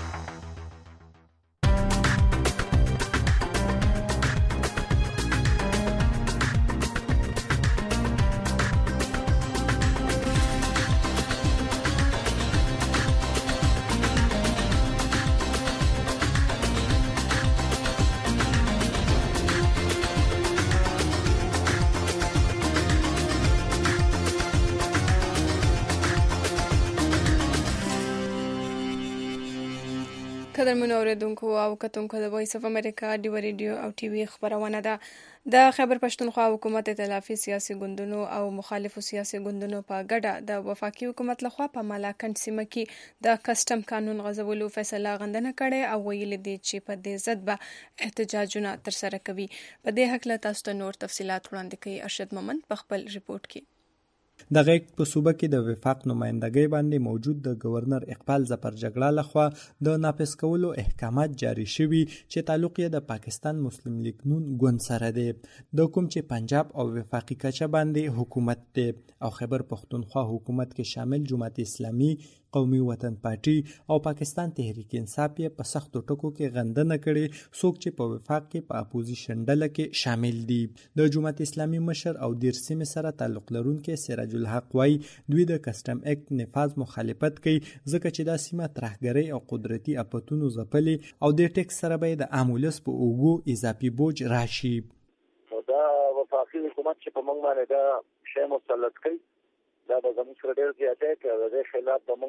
قدرمنو اوریدونکو او کتونکو د وایس اف امریکا ډیوا ریډیو او ټي وي خبرونه ده. د خیبر پښتونخوا حکومت ائتلافي سیاسي ګوندونو او مخالفو سیاسي ګوندونو په ګډه د وفاقي حکومت لخوا په مالاکنډ سیمه کې د کسټم قانون غځولو فیصله غندنه کړې او ویلي دي چې په دې ضد به احتجاجونه ترسره کوي. په دې حق له تاسو ته نور تفصيلات وړاندې کوي ارشد مومند په خپل ریپورت کې. د غیږ په صوبه کې د وفاق نمائندګۍ باندې موجود د گورنر اقبال ظفر جګړه لخوا د نافذ کولو احکامات جاری شوي چې تعلق یې د پاکستان مسلم لیگ نون ګوند سره دی. د کوم چې پنجاب او وفاقي کچه باندې حکومت دی او خیبر پښتونخوا حکومت کې شامل جماعت اسلامي، قومي وطن پارټي او پاکستان تحریک انصاف یې په سختو ټکو کې غندنه کړې. څوک چې په وفاق کې په اپوزیشن ډله کې شامل دي. د جماعت اسلامي مشر او دیر سیمې سره تعلق لرونکي سراج الحق وايي دوی د کسټم اکټ نفاذ مخالفت کوي ځکه چې دا سیمه ترهګرۍ او قدرتي اپتونو ځپلې او د ټیکس سره به د عام ولس په اوږو اضافي بوج راشي. دا وفاقي حکومت چې په موږ باندې دا شی مسلط کوي دا به زموږ سره ډېر زیاتی کوي. د دې خلاف به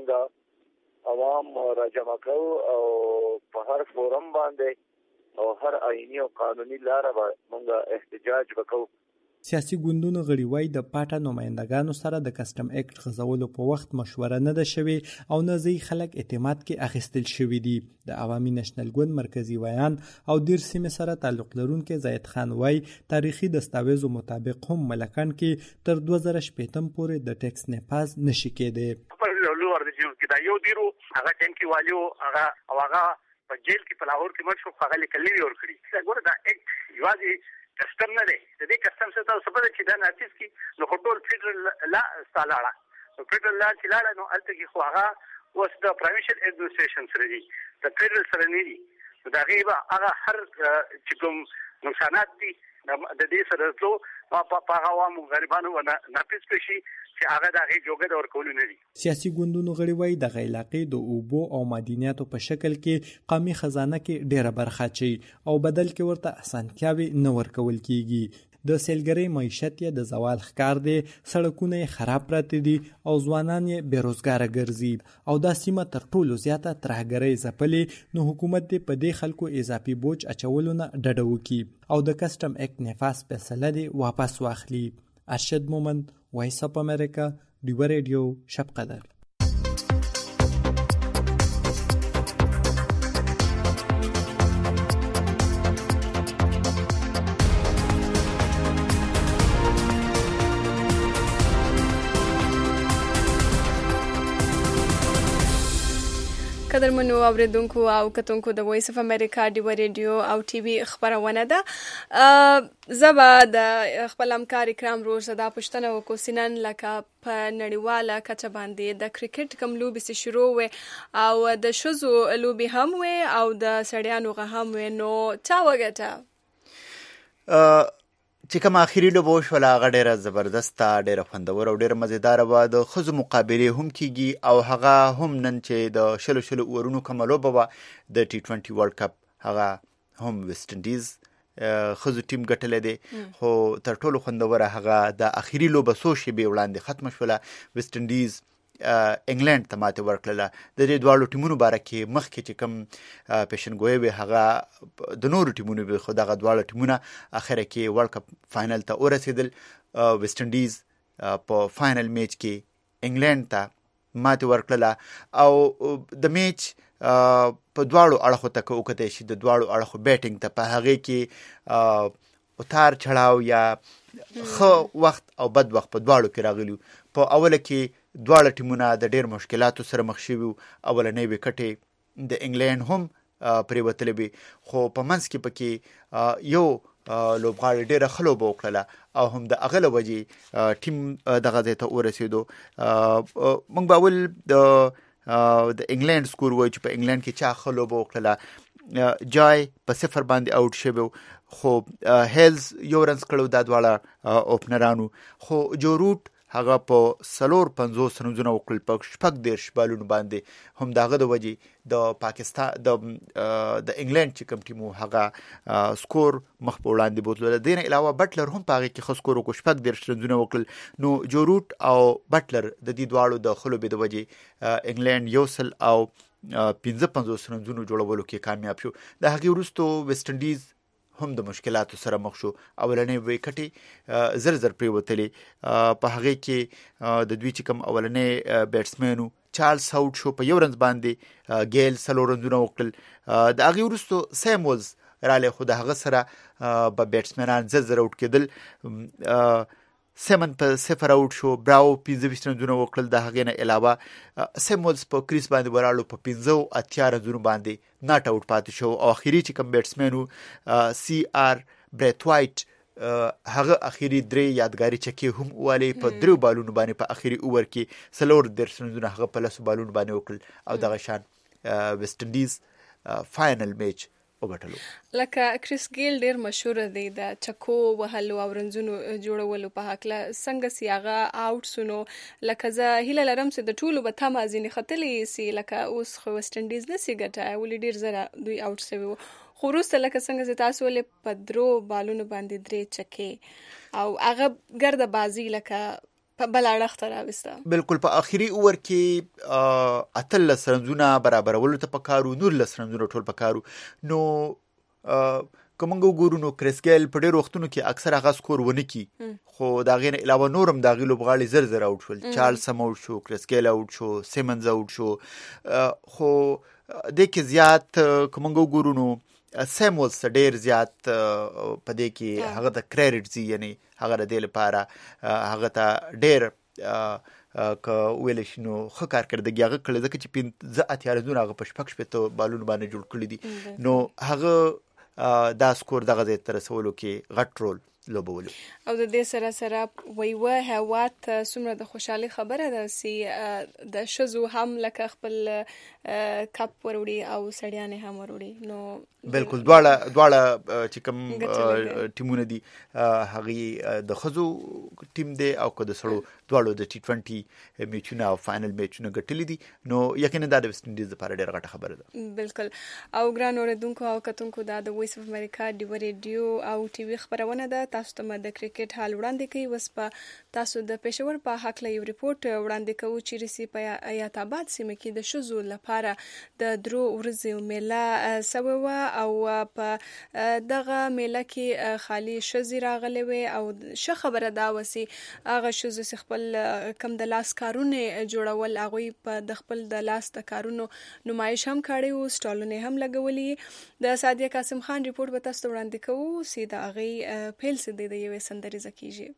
موږ عوام راجمع کوو او په هر فورم باندې او هر آئیني او قانوني لاره به موږ احتجاج وکړو. سیاسي ګوندونو غړي وایي د پاټه نمائندګانو سره د کسټم اکټ غځولو په وخت مشوره نه ده شوې او نه ځایي خلک اعتماد کې اخیستل شوي دي. د عوامي نشنل ګوند مرکزي ویان او دیر سیمې سره تعلق لرونکي زاید خان وایي تاریخي دستاویزو مطابق هم ملکان کې تر دوه زره شپږم پورې د ټیکس نفاذ نشي کېدی. لور د جیو دا یو دیرو هغه ټیم کې والیو هغه او هغه په جیل کې په لاهور کې مرشو هغه لیکلي ورکړي. دا ګوره دا اکټ یوازې کسٹم نه دی. د دې کسٹم څخه تاسو په دې چې دا ناتیس کی نو ټول فیډرل لا استالاړه نو فیډرل لا چې لاړه نو الته کې خو هغه اوس د پروینشل اډمنسټریشن سره دی د فیډرل سره نه دی. دا غیبه هغه هر چې کوم نقصانات دي د دې سره ټول په هغه عوامو غریبانو نه نافذ شي چې هغه د هغې جوګه د ورکولو نه دي. سیاسي ګوندونو غړي وایي دغه علاقې د اوبو او معدنیاتو په شکل کې قومي خزانه کې ډېره برخه اچوي او بدل کې ورته اسانتیاوې نه ورکول کیږي. د سیلګرۍ معیشت یې د زوال ښکار دی، سړکونه یې خراب پراته دي او ځوانان یې بېروزګاره ګرځي او دا سیمه تر ټولو زیاته ترهګرۍ ځپلې. نو حکومت دې په دې خلکو اضافي بوج اچولو نه ډډه وکړي او د کسټم اکټ نفاذ فیصله دې واپس واخلي. ارشد مومند، وایس اف امریکا، ډیوا ریډیو، شب قدر. قدرمنو اوریدونکو او کتونکو د وایس اف امریکا ډیو ریډیو او ټي وي خبرونه ده زبا د خپل همکار اکرام روز دا پښتنه وکړو سینن لکه په نړیواله کچه باندې د کرکټ کوم لوبې سي شروع و او د شوزو لوبې هم و او د سړیانو غ هم و نو چا وګټه چې کوم اخیری لوبه وشوله هغه ډېره زبردسته ډېره خوندوره او ډېره مزیداره وه د ښځو مقابلې هم کیږي او هغه هم نن چې د شلو شلو اورونو کومه لوبه وه د ټي ټوینټي ورلډ کپ هغه هم ویسټ انډیز ښځو ټیم ګټلی دی خو تر ټولو خوندوره هغه د اخیري لوبه څو شېبې وړاندې ختمه شوله ویسټ انډیز انګلند ته ماتې ورکړله د دې دواړو ټیمونو باره کې مخکې چې کوم پیشنګویي وې هغه د نورو ټیمونو وې خو دغه دواړه ټیمونه اخره کې ورلډ کپ فاینل ته ورسېدل ویسټ انډیز په فاینل میچ کې انګلند ته ماتې ورکړله او د میچ په دواړو اړخو ته که وکتلی شي د دواړو اړخو بیټینګ ته په هغې کې اتار چړاو یا ښه وخت او بد وخت په دواړو کې راغلي په اوله کې دواړه ټیمونه د ډېر مشکلاتو سره مخ شوي وو اولنۍ وکټې د انګلینډ هم پرېوتلې وې خو په منځ کې پکې یو لوبغاړي ډېره ښه لوبه وکړله او هم د هغه له وجې ټیم دغه ځای ته ورسېدو موږ به اول د د انګلینډ سکور وایو چې په انګلینډ کې چا ښه لوبه وکړله جای په صفر باندې آوټ شوی خو هیلز یو رنز کړو دا دواړه اوپنرانو خو جو روټ هغه په څلور پنځوس رنزونه وکړل په شپږ دېرش بالونو باندې هم د هغه د وجې د پاکستان د د انګلینډ چې کوم ټیم و هغه سکور مخ په وړاندې بوتلو د دې نه علاوه بټلر هم په هغې کې ښه سکور وکړو شپږ دېرش رنزونه وکړل نو جو روټ او بټلر د دې دواړو د ښه لوبې د وجې انګلینډ یو سل او پنځه پنځوس رنزونو جوړولو کې کامیاب شو د هغې وروستو ویسټ انډیز هم د مشکلاتو سره مخ شو اولنۍ وکټې زر زر پرېوتلې په هغې کې د دوی چې کوم اولنۍ بیټسمین و چارلز هاوډ شو په یو رنز باندې ګیل څلور رنزونه وکړل د هغې وروستو سیمولز رالی خو د هغه سره به بیټسمینان زر زر آوټ کېدل سیمن په صفر آوټ شو براو پنځه ویشت رنزونه وکړل د هغې نه علاوه سیمولز په کریس باندې ولاړو په پنځه اتیا رنزونو باندې ناټ آوټ پاتې شو او اخري چې کوم بیټسمین و سی آر بریت وایټ هغه اخري درې یادګاري چکې هم ووالې په دریو بالونو باندې په اخري اوور کې څلور دېرش رنزونه هغه په لسو بالونو باندې وکړل او دغه شان ویسټ انډیز فاینل میچ وګټلو لکه کریس ګیل ډیر مشهور دی د چکو وهلو او رنزونو جوړولو په هکله څنګه سي هغه آوټ سونو لکه زه هیله لرم چې د ټولو به تمه ځینې ختلې سي لکه اوس خو ویسټ انډیز نسي ګټه ولې ډیر زره دوی آوټ سوي خو وروسته لکه څنګه چې تاسو ولې په درو بالونو باندې درې چکې او هغه ګرده بازي لکه په بل اړخ ته راوسته بالکل په اخري اوور کې اتلس رنزونه برابرولو ته پکارو نولس رنزونه ټول پکارو نو که موږ وګورو نو کریس ګیل په ډېرو وختونو کې اکثر هغه سکور ونه کي خو د هغې نه علاوه نور هم د هغې لوبغاړي زر زر آوټ شول چارلز هم آوټ شو کریس ګیل آوټ شو سیمنز آوټ شو خو دې کې زیات که موږ وګورو نو سیمولز ته ډېر زیات په دې کې هغه ته کریډټ ځي یعنې هغه د دې لپاره هغه ته ډېر که ویلی شي نو ښه کارکردګي هغه کړې ځکه چې پنځه اتیا رنزونه هغه په شپږ شپېته بالونو باندې جوړ کړي دي نو هغه دا سکور دغه ځای ته رسولو کې غټ رول لوبولو او د دې سره سره ویوه هیواد څومره د خوشحالي خبره ده چې د ښځو هم لکه خپل کپ وروړي او سړیانې هم وروړي نو بالکل دواړه دواړه چې کوم ټیمونه دي هغې د ښځو ټیم دی او که د سړو دواړو د ټي ټوینټي میچونه او فاینل میچونه ګټلي دي نو یقینا دا د ویسټ انډیز لپاره ډېره غټه خبره ده بالکل او ګران اورېدونکو او کتونکو دا د وایس اف امریکا ډیو ریډیو او ټي وي خبرونه ده تاسو ته د کرکټ حال وړاندې کوي اوس په تاسو د پېښور په هکله یو ریپورټ وړاندې کوو چې رسي په ایات آباد سیمه کې د ښځو لپاره د درو ورځې میله سوې وه او په دغه میله کې خالي ښځې راغلې وې او ښه خبره دا وه چې هغه ښځو چې خپل کم د لاس کارونه جوړول هغوی په د خپل د لاس د کارونو نمایش هم کړی و سټالونه هم لګولي د سعدیه قاسم خان ریپورټ به تاسو ته وړاندې کوو چې د هغې پیل څه دی د یوې سندرې کیږي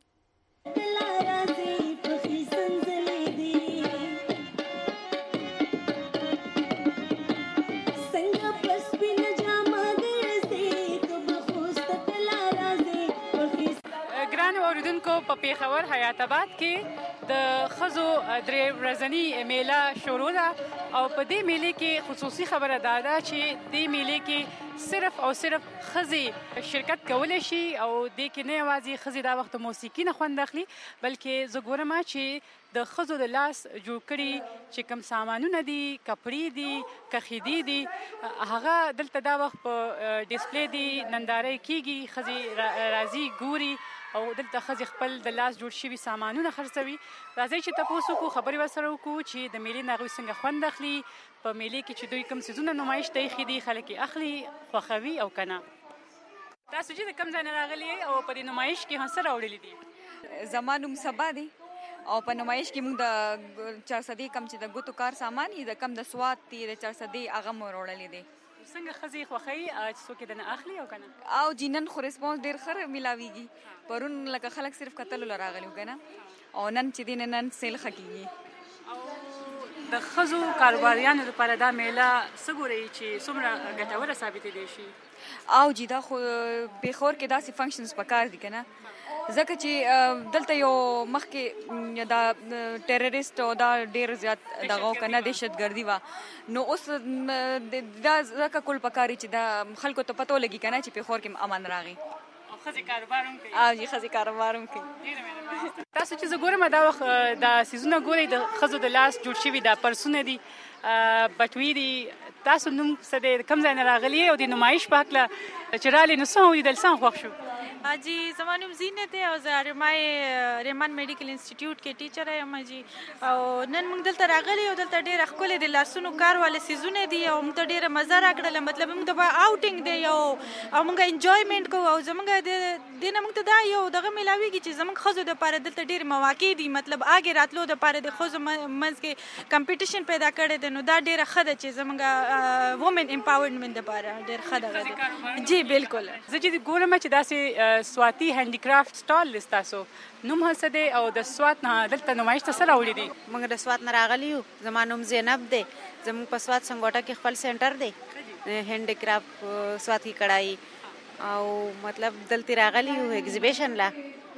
پیښور حیات آباد کې د ښځو درې ورځنۍ میله شروع ده او په دې میلې کې خصوصي خبره دا ده چې دې میلې کې صرف او صرف ښځې شرکت کولی شي او دې کې نه یوازې ښځې دا وخت موسیقي نه خوند اخلي بلکې زه ګورم چې د ښځو د لاس جوړ کړي چې کوم سامانونه دي کپړې دي کخیدي دي هغه دلته دا وخت په ډسپلی دي نندارې کیږي ښځې راځي ګوري او دلته ښځې خپل د لاس جوړ شوي سامانونه خرڅوي. راځئ چې تپوس وکړو خبرې ورسره وکړو چې د میلې نه هغوی څنګه خوند اخلي په میلې کې چې دوی کوم څیزونه نمایش ته ایښي دي خلک یې اخلي خوښوي او که نه. تاسو چې د کوم ځای نه راغلي او په دې نمایش کې هم څه راوړلي دي؟ زما نوم سبا دی او په نمایش کې موږ د چارصدي کم چې د ګوتو کار سامان یې د کم د سوات دی د چارصدي هغه مو راوړلی دی. څنګه ښځې خوښوي چې څوک یې دنه اخلي او که نه؟ او جینن خو ریسپانس ډېر ښه میلاویږي. پرون لکه خلک صرف کتلو له راغلي وو که نه او نن چې دی نه نن سیل ښه کېږي. او د ښځو کاروباریانو لپاره دا میله څه ګورئ چې څومره ګټوره ثابتېدی شي؟ او جی دا خو پیښور کې داسې فنکشنز پکار دي که نه ځکه چې دلته یو مخکې دا ټیرریسټ او دا ډېر زیات دغه که نه دهشتګردي وه نو اوس دا ځکه کول پکار چې دا خلکو ته پته ولګي که نه چې پیښور کې امن راغی او ښځې کاروبار هم کوي. او جی ښځې کاروبار هم کوي. تاسو چې زه ګورم دا وخت دا څیزونه ګورئ د ښځو د لاس جوړ شوي دا پرسونه دي بټوې دي. تاسو نوم څه دی کوم ځای نه راغلي او د نمایش په هکله چې رالې نو څه ولیدل څه خوښ شو؟ جی زما نوم زینت دی او زه ریمای ریمان میډیکل انسټیټیوټ کې ټیچر یم جی او نن موږ دلته راغلي او دلته ډېر ښکلي د لاسونو کار والے څیزونه دي او موږ ته ډېره مزه راکړله مطلب موږ د آوټینګ دی یو او موږ انجویمنټ کوو او زموږ د دې نه موږ ته دا یو دغه میلاویږي چې زموږ ښځو دپاره دلته ډېر مواقع دي مطلب آګې راتلو دپاره د ښځو منځ کې کمپټیشن پیدا کړی دی نو دا ډېره ښه ده چې زموږ وومن امپاورمنټ دپاره ډېر ښه دغه ده. جی بالکل. زه چې ګورم چې داسې سواتي هینډیکرافټ سټال دی ستاسو نوم هم څه دی او د سوات نه دلته نمایش ته څه راوړي دي؟ موږ د سوات نه راغلي یو. زما نوم زینب دی. زموږ په سوات سنګوټه کې خپل سنټر دی هینډیکرافټ سواتي کړای او مطلب دلته راغلي یو ایگزیبیشن لا.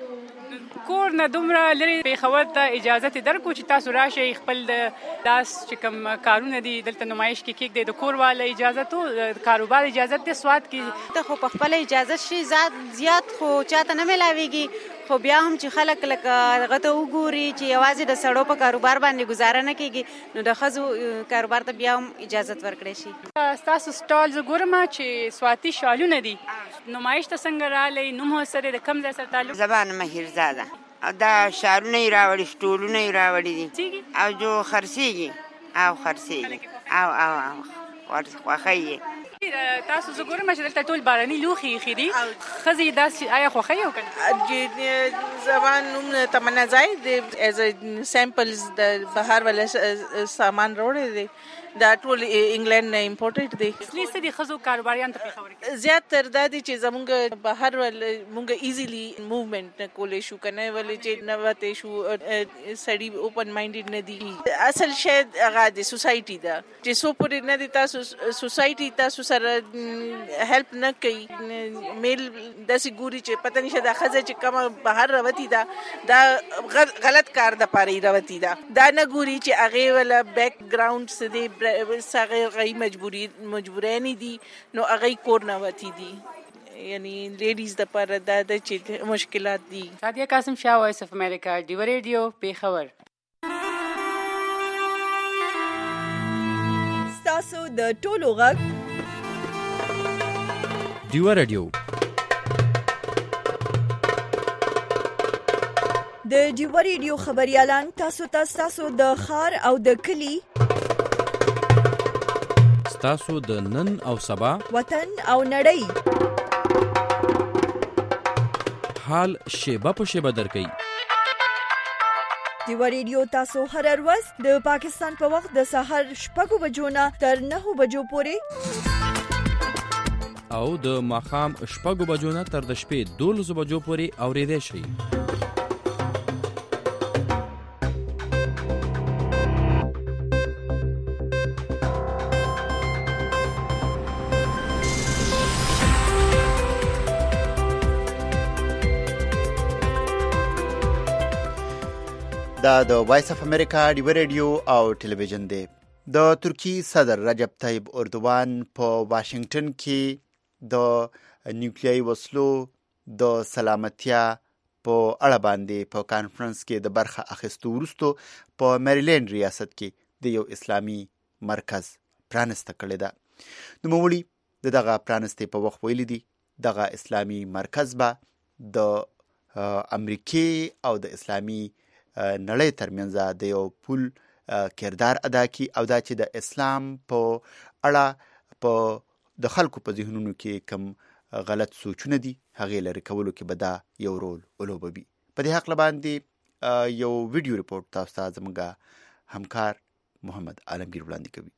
کور نه دومره لرې پیښور ته اجازه ته درکو چې تاسو راشئ خپل د لاس چې کوم کارونه دي دلته نمایش کې کېږدئ د کور والا اجازه تو د کاروبار اجازه دی سوات کې ته خو په خپله اجازه شي زیات خو چاته نه میلاویږي خو بیا هم چې خلک لکه هغه ته وګوري چې یوازې د سړو په کاروبار باندې ګزاره نه کېږي نو د ښځو کاروبار ته بیا هم اجازت ورکړی شي. ستاسو سټال زه ګورم چې سواتي شالونه دي نمایش ته څنګه راغلی نوم هم سره د کوم ځای سره تعلق؟ زبان مهیرزاده. دا شالونه یې راوړي سټولونه یې راوړي دي او جو خرڅېږي او خرڅېږي او او او خوښوي یې. تاسو زه ګورم چې دلته ټول باراني لوښي ایښي دي ښځې داسې آیا خوښوي او که نه؟ زما نوم تمنا ځای دی ایز ا سیمپلز د بهر والا سامان راوړی دی دا ټول انګلند نه امپورټډ دی. اصلي څه دي ښځو کاروباریان ته پیښور کې؟ زیاتر دا دی چې زموږ بهر ول موږ ایزیلی موومنټ نه کولی شو که نه ولې چې نه وتې شو سړي اوپن مایندډ نه دي. اصل شی هغه د سوسایټي ده چې څو پورې نه دي تاسو سوسایټي تاسو سره هیلپ نه کوي میل داسې ګوري چې پته نشه دا ښځه چې کومه بهر راوتې ده دا غلط کار دپاره یې راوتې ده دا نه ګوري چې هغې والا بیک ګراونډ څه دی هغه غي مجبوري مجبوراني دي نو هغه کور نه وتی دي یعنی لیډیز د پر د چې مشکلات دي. سادیه قاسم شاه وایس اف امریکا ډیو ریډیو پیښور. ستاسو د ټولو غږ ډیو ریډیو د ډیو ریډیو خبريالان تاسو ته تاسو د خار او د کلی تاسو د نن او سبا وطن او نړۍ حال شیبه په شیبه درکې. ډیو ریډیو تاسو هر ورځ د پاکستان په وخت د سحر شپږ بجو نه تر نهه بجو پورې او د ماښام شپږ بجو نه تر د شپې دولس بجو پورې اورېدای شئ. دا د وایس اف امریکا ډیو ریډیو او ټلویزیون دی. د ترکی صدر رجب طیب اردوان په واشنگټن کې د نیوکلیري وسلو د سلامتیا په اړه باندې په کانفرنس کې د برخه اخیستو وروسته په میریلینډ ریاست کې د یو اسلامي مرکز پرانسته کړې ده. نوموړي د دغه پرانستې په وخت ویلي دي دغه اسلامي مرکز به د امریکې او د اسلامي نړۍ ترمنځ د یو پل کردار ادا کی او دا چې د اسلام په اړه په د خلکو په ذهنونو کې کم غلط سوچونه دي هغې لرې کولو کې به دا یو رول ولوبوي. په دې هکله باندې یو ویډیو ریپورټ تاسو ته زموږ همکار محمد عالمگیر وړاندې کوي.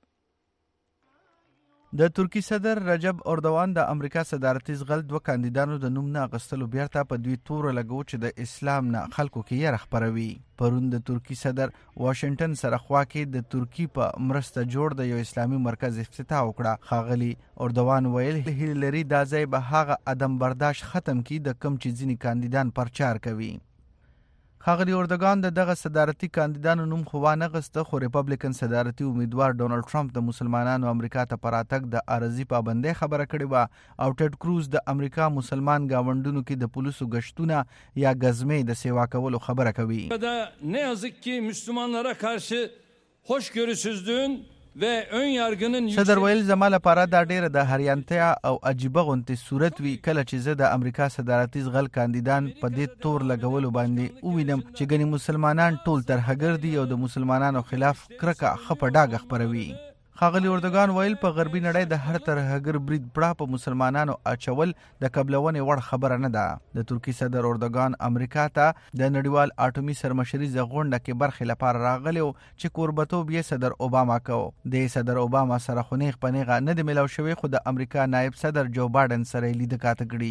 د ترکی صدر رجب اردوان د امریکا صدارتي زغل دوه کاندیدانو د نوم نه اغستلو بیرته په دوی تور لګو چې د اسلام نه خلکو کې یې خپروي. پرون د ترکی صدر واشنگټن سره خوا کې د ترکی په مرسته جوړ د یو اسلامي مرکز افتتاح وکړه. ښاغلي اردوان ویل هیله لري دا ځای به هغه عدم برداشت ختم کړي د کم چې ځینې کاندیدان پرچار کوي. ښاغلي اردوغان د دغه صدارتي کاندیدانو نوم خو وانه غسته، خو ریپبلیکن صدارتي امیدوار ډونالد ټرمپ د مسلمانانو امریکا ته پر راتګ د عارضي پابندۍ خبره کړې وه او ټیډ کروز د امریکا مسلمان گاونډونو کې د پولیسو گشتونه یا گزمې د سیوا کولو خبره کوي. نه yazık ki Müslümanlara karşı hoşgörüsüzlüğün و ön yargının صدر ویل زما لپاره دا ډیره د هریانتیا او عجیبه غونتې صورت وی کله چې زه د امریکا صدارتي زغل کاندیدان په دې تور لګولو باندې ووینم چې ګنې مسلمانان ټول ترهګر دي او د مسلمانانو خلاف کرکه خپه ډاګه خپروي. ښاغلي اردوغان ویل په غربي نړۍ د هر ترهګر برید پړه په مسلمانانو اچول د قبلونې وړ خبره نه ده. د ترکی صدر اردوغان امریکا ته د نړیوال اټومي سرمشریزه غونډه کې برخې لپاره راغلی و چې کوربتوب یې صدر اوباما کو. د صدر اوباما سره خو نیغ په نیغه نه دی میلاو شوی، خو د امریکا نایب صدر جو بایډن سره یې لیده کاته کړي.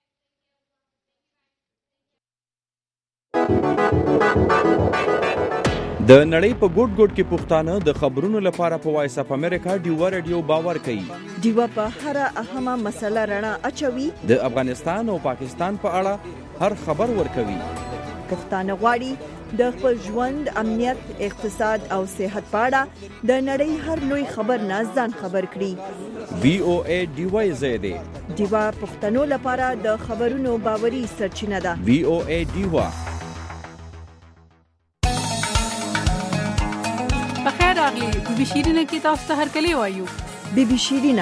د نړۍ په ګوټ ګوټ کې پښتانه د خبرونو لپاره په وایس اف امریکا ډیو ریډیو باور کوي. ډیو په هر اهمه مسله رڼا اچوي. د افغانستان او پاکستان په اړه هر خبر ورکوي. پښتانه غواړي د خپل ژوند، امنیت، اقتصاد او صحت په اړه د نړۍ هر لوی خبر نه ځان خبر کړي. وی او ای ډیو زیاده ډیو پښتنو لپاره د خبرونو باوري سرچینه ده. وی او ای ډیو بی بی شیرینه کی تاسو ته هر کلی وایو. بی بی شیرینه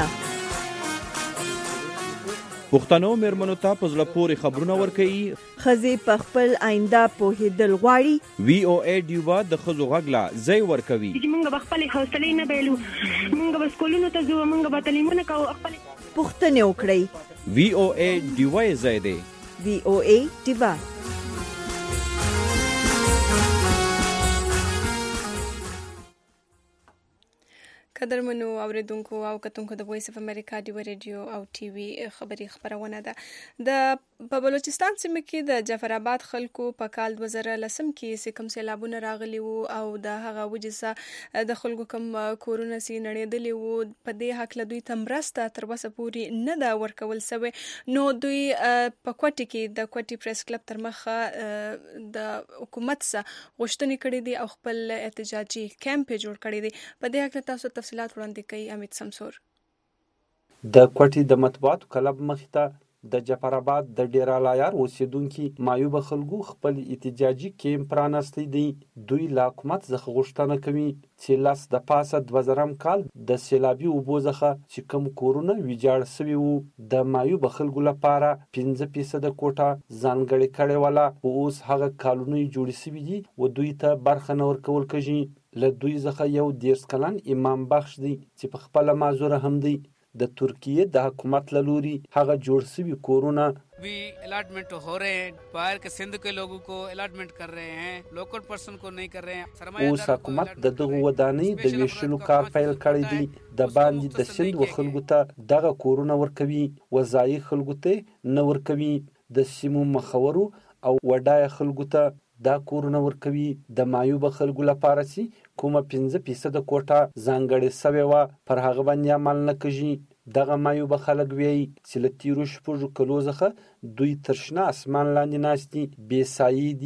پښتنو مېرمنو ته په زړه پورې خبرونه ورکوي. ښځې په خپل آینده پوهېدل غواړي. وی او ای ډیوا د ښځو غږ لا ځای ورکوي. موږ به خپلې حوصلې نه بایلو، موږ به سکولونو ته ځو، موږ به تعلیمونه کوو، خپلې پوښتنې وکړئ. وی او ای ډیوا یې ځای دی. وی او ای ډیوا. قدرمنو اوریدونکو او کتونکو د وایس اف امریکا ډیو ریډیو او ټي وي خبري خبرونه ده. د په بلوچستان سیمه کې د جعفر آباد خلکو په کال دوه زره لسم کې سکم سیلابونه راغلي وو او د هغه وجې د خلکو کم کورونه سي نړېدلي وو. په دې حق له دوی تمرسته تر اوسه پورې نه دا ورکول سوی. نو دوی په کوټي کې د کوټي پریس کلب تر مخه د حکومت سره غوښتنې کړې دي او خپل احتجاجي کیمپ جوړ کړی دی. په دې حق تاسو تفصیلات وړاندې کوي امید سمسور. د کوټي د مطبوعاتو کلب مخې ته د جعفر آباد د ډیره لایار اوسیدونکي معیوب خلکو خپل احتجاجي کیمپ پرانستی دی. دوی له حکومت څخه غوښتنه کوي چې لاس د پاسه دوه زرم کال د سیلابي اوبو څخه چې کوم کورونه ویجاړ سوي وو د معیوب خلکو لپاره پنځه فیصده کوټه ځانګړې کړې وله، خو اوس هغه کالونه جوړې سوي دي و دوی ته برخه نه ورکول کېږي. له دوی څخه یو دېرش کلن امام بخش دی چې په خپله معذوره هم دی. د ترکیه د حکومت له لوري هغه جوړ سوي کورونه بھی الاٹمنٹ ہو رہے ہیں، باہر کے سندھ کے لوگوں کو الاٹمنٹ کر رہے ہیں، لوکل پرسن کو نہیں کر رہے ہیں. اوس حکومت د دغه ودانۍ د ویشلو کار پیل کړی دی. د باندې د سند و خلکو ته دغه کورونه ورکوي، وځایي خلکو ته نه ورکوي. د سیمو مخورو او وډای خلکو ته دا کورونه ورکوي. د معیوب خلکو لپاره سي کومه پنځه فیصده کوټه ځانګړې سوې وه پر هغه باندې عمل نه کېږي. دغه معیوب خلک وایي چې له تېرو شپږو کلو څخه دوی تر شنه اسمان لاندې ناست دي، بې سایې دي.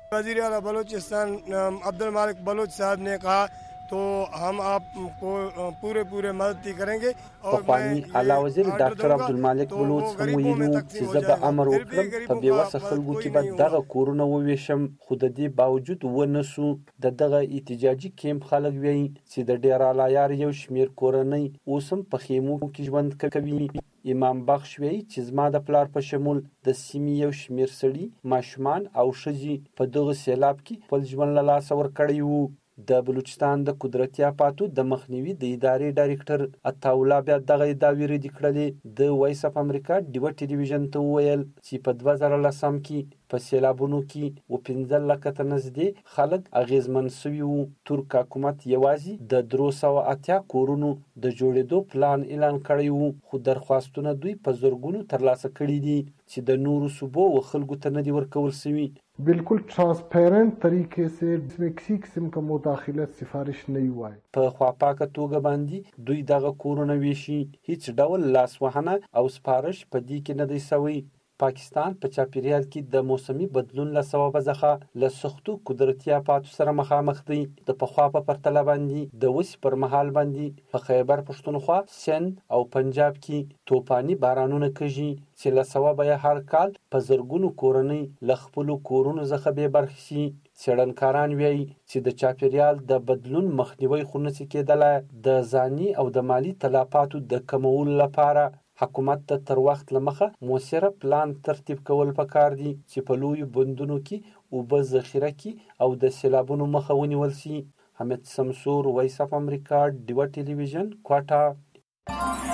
वजीर आला बलूचिस्तान अब्दुल मालिक बलूच साहब ने कहा तो हम आपको पूरे पूरे मदद करेंगे. پخوانی اعلی وزیر ډاکټر عبدالمالک بلوچ هم ویلي وو چې زه به امر وکړم په بېوسه خلکو کې به دغه کورونه وویشم، خو د دې باوجود ونه سو. د دغه احتجاجي کیمپ خلک وایي چې د ډیرالایار یو شمېر کورنۍ اوس هم په خیمو کې ژوند کوي. امام بخش وایي چې زما د پلار په شمول د سیمې یو شمېر سړي، ماشومان او ښځې په دغه سیلاب کې خپل ژوند له لاسه ورکړی وو. د بلوچستان د قدرتي آفاتو د مخنیوي د ادارې ډایرکټر عطاالله بیا دغه ادعاوې ردې کړلې. د وایس اف امریکا ډیوه ټلویزیون ته وویل چې په دوه زره لسم کې په سیلابونو کې و پنځه لکه ته نږدې خلک اغېزمن سوي وو. ترک حکومت یوازې د درې سوه اتیا کورونو د جوړېدو پلان اعلان کړی وو، خو درخواستونه دوی په زرګونو ترلاسه کړي دي چې د نورو صوبو و خلکو ته نه دي ورکول سوي. बिल्कुल ट्रांसपेरेंट तरीके से इसमें किसी किस्म का मुदाखलत सिफारिश नहीं हुआ है. په خواپاکه توګه باندې دوی دغه کورونه ویشي، هیڅ ډول لاسوهنه او سپارش په دې کې نه دی سوی. پاکستان په چاپیریال کې د موسمي بدلون له سببه څخه له سختو قدرتي آفاتو سره مخامخ دی. د پخوا په پرتله باندې د اوس پر مهال باندې په خیبر پښتونخوا، سند او پنجاب کې توپاني بارانونه کېږي چې له سببه یې هر کال په زرګونو کورنۍ له خپلو کورونو څخه بې برخې شي. څېړنکاران وایي چې د چاپیریال د بدلون مخنیوی خو نشي کېدلی. د ځاني او د مالي تلفاتو د کمولو لپاره حکومت ته تر وخت له مخه مؤثره پلان ترتیب کول پکار دي چې په لویو بندونو کې اوبه ذخیره کړي او د سیلابونو مخه ونیول شي. حمید سمسور، وایس اف امریکا، ډیوه ټلویزیون، کوټه.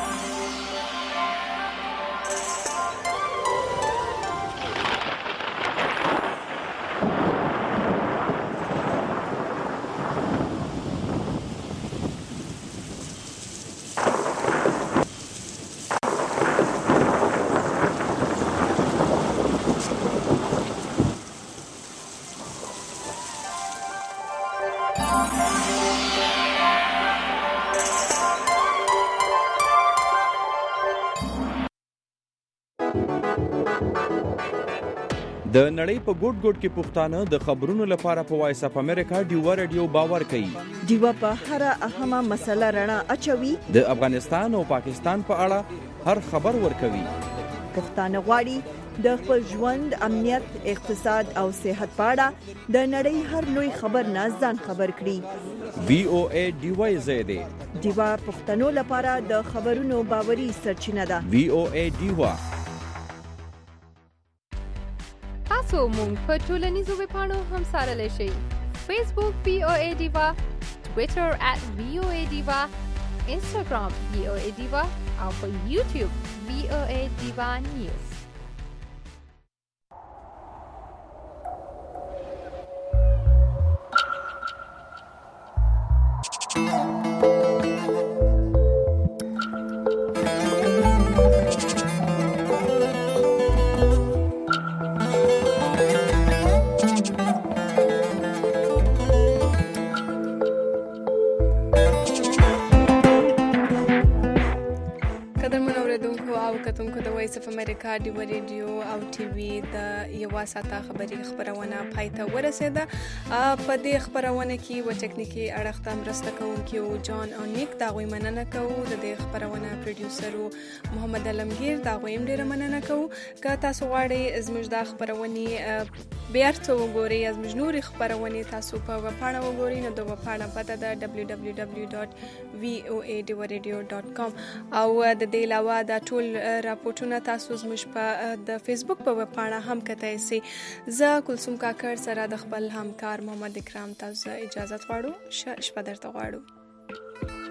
د نړۍ په ګوټ ګوټ کې پښتانه د خبرونو لپاره په وایس اف امریکا ډیوه رادیو باور کوي. ډیوه په هر اهمه مسله رڼا اچوي. د افغانستان او پاکستان په اړه هر خبر ورکوي. پښتانه غواړي د خپل ژوند، امنیت، اقتصاد او صحت په اړه د نړۍ هر لوی خبر نه ځان خبر کړي. وی او ای ډیوه زیاده ډیوه پښتنو لپاره د خبرونو باوري سرچینه ده. وی او ای ډیوه. تاسو مونږ په ټولنیزو ویبپاڼو هم سارلی شئ. فیسبوک وی او ای ډیوا، ټویټر ات وی او ای ډیوا، انسټاګرام وی او ای ډیوا او په یوټیوب وی او ای ډیوا نیوز. کتونکو د وایس اف امریکا ډیوه ریډیو او ټي وي د یوه ساعته خبري خبرونه پای ته ورسېده. په دې خبرونه کې و ټکنیکي اړخ ته مرسته کوونکي او جان او نیک دا غوي مننه کوو. د دې خبرونه پروډوسر محمد علمگیر دا غوي ډیره مننه کوو. که تاسو غواړئ زموږ د خبرونه بیرته وګورئ، زموږ نوري خبرونه تاسو په وپاڼه وګورئ، نو د وپاڼه پته ده دبليو دبليو دبليو ډاټ وی او ای ډیوه ریډیو ډاټ کام. او د دې علاوه دا ټول راپورټونه تاسو زموږ په د فیسبوک په وپاڼه هم کتای شئ. زه کلثوم کاکړ سره د خپل همکار محمد اکرام تاسو اجازه غواړو. شپه درته غواړو.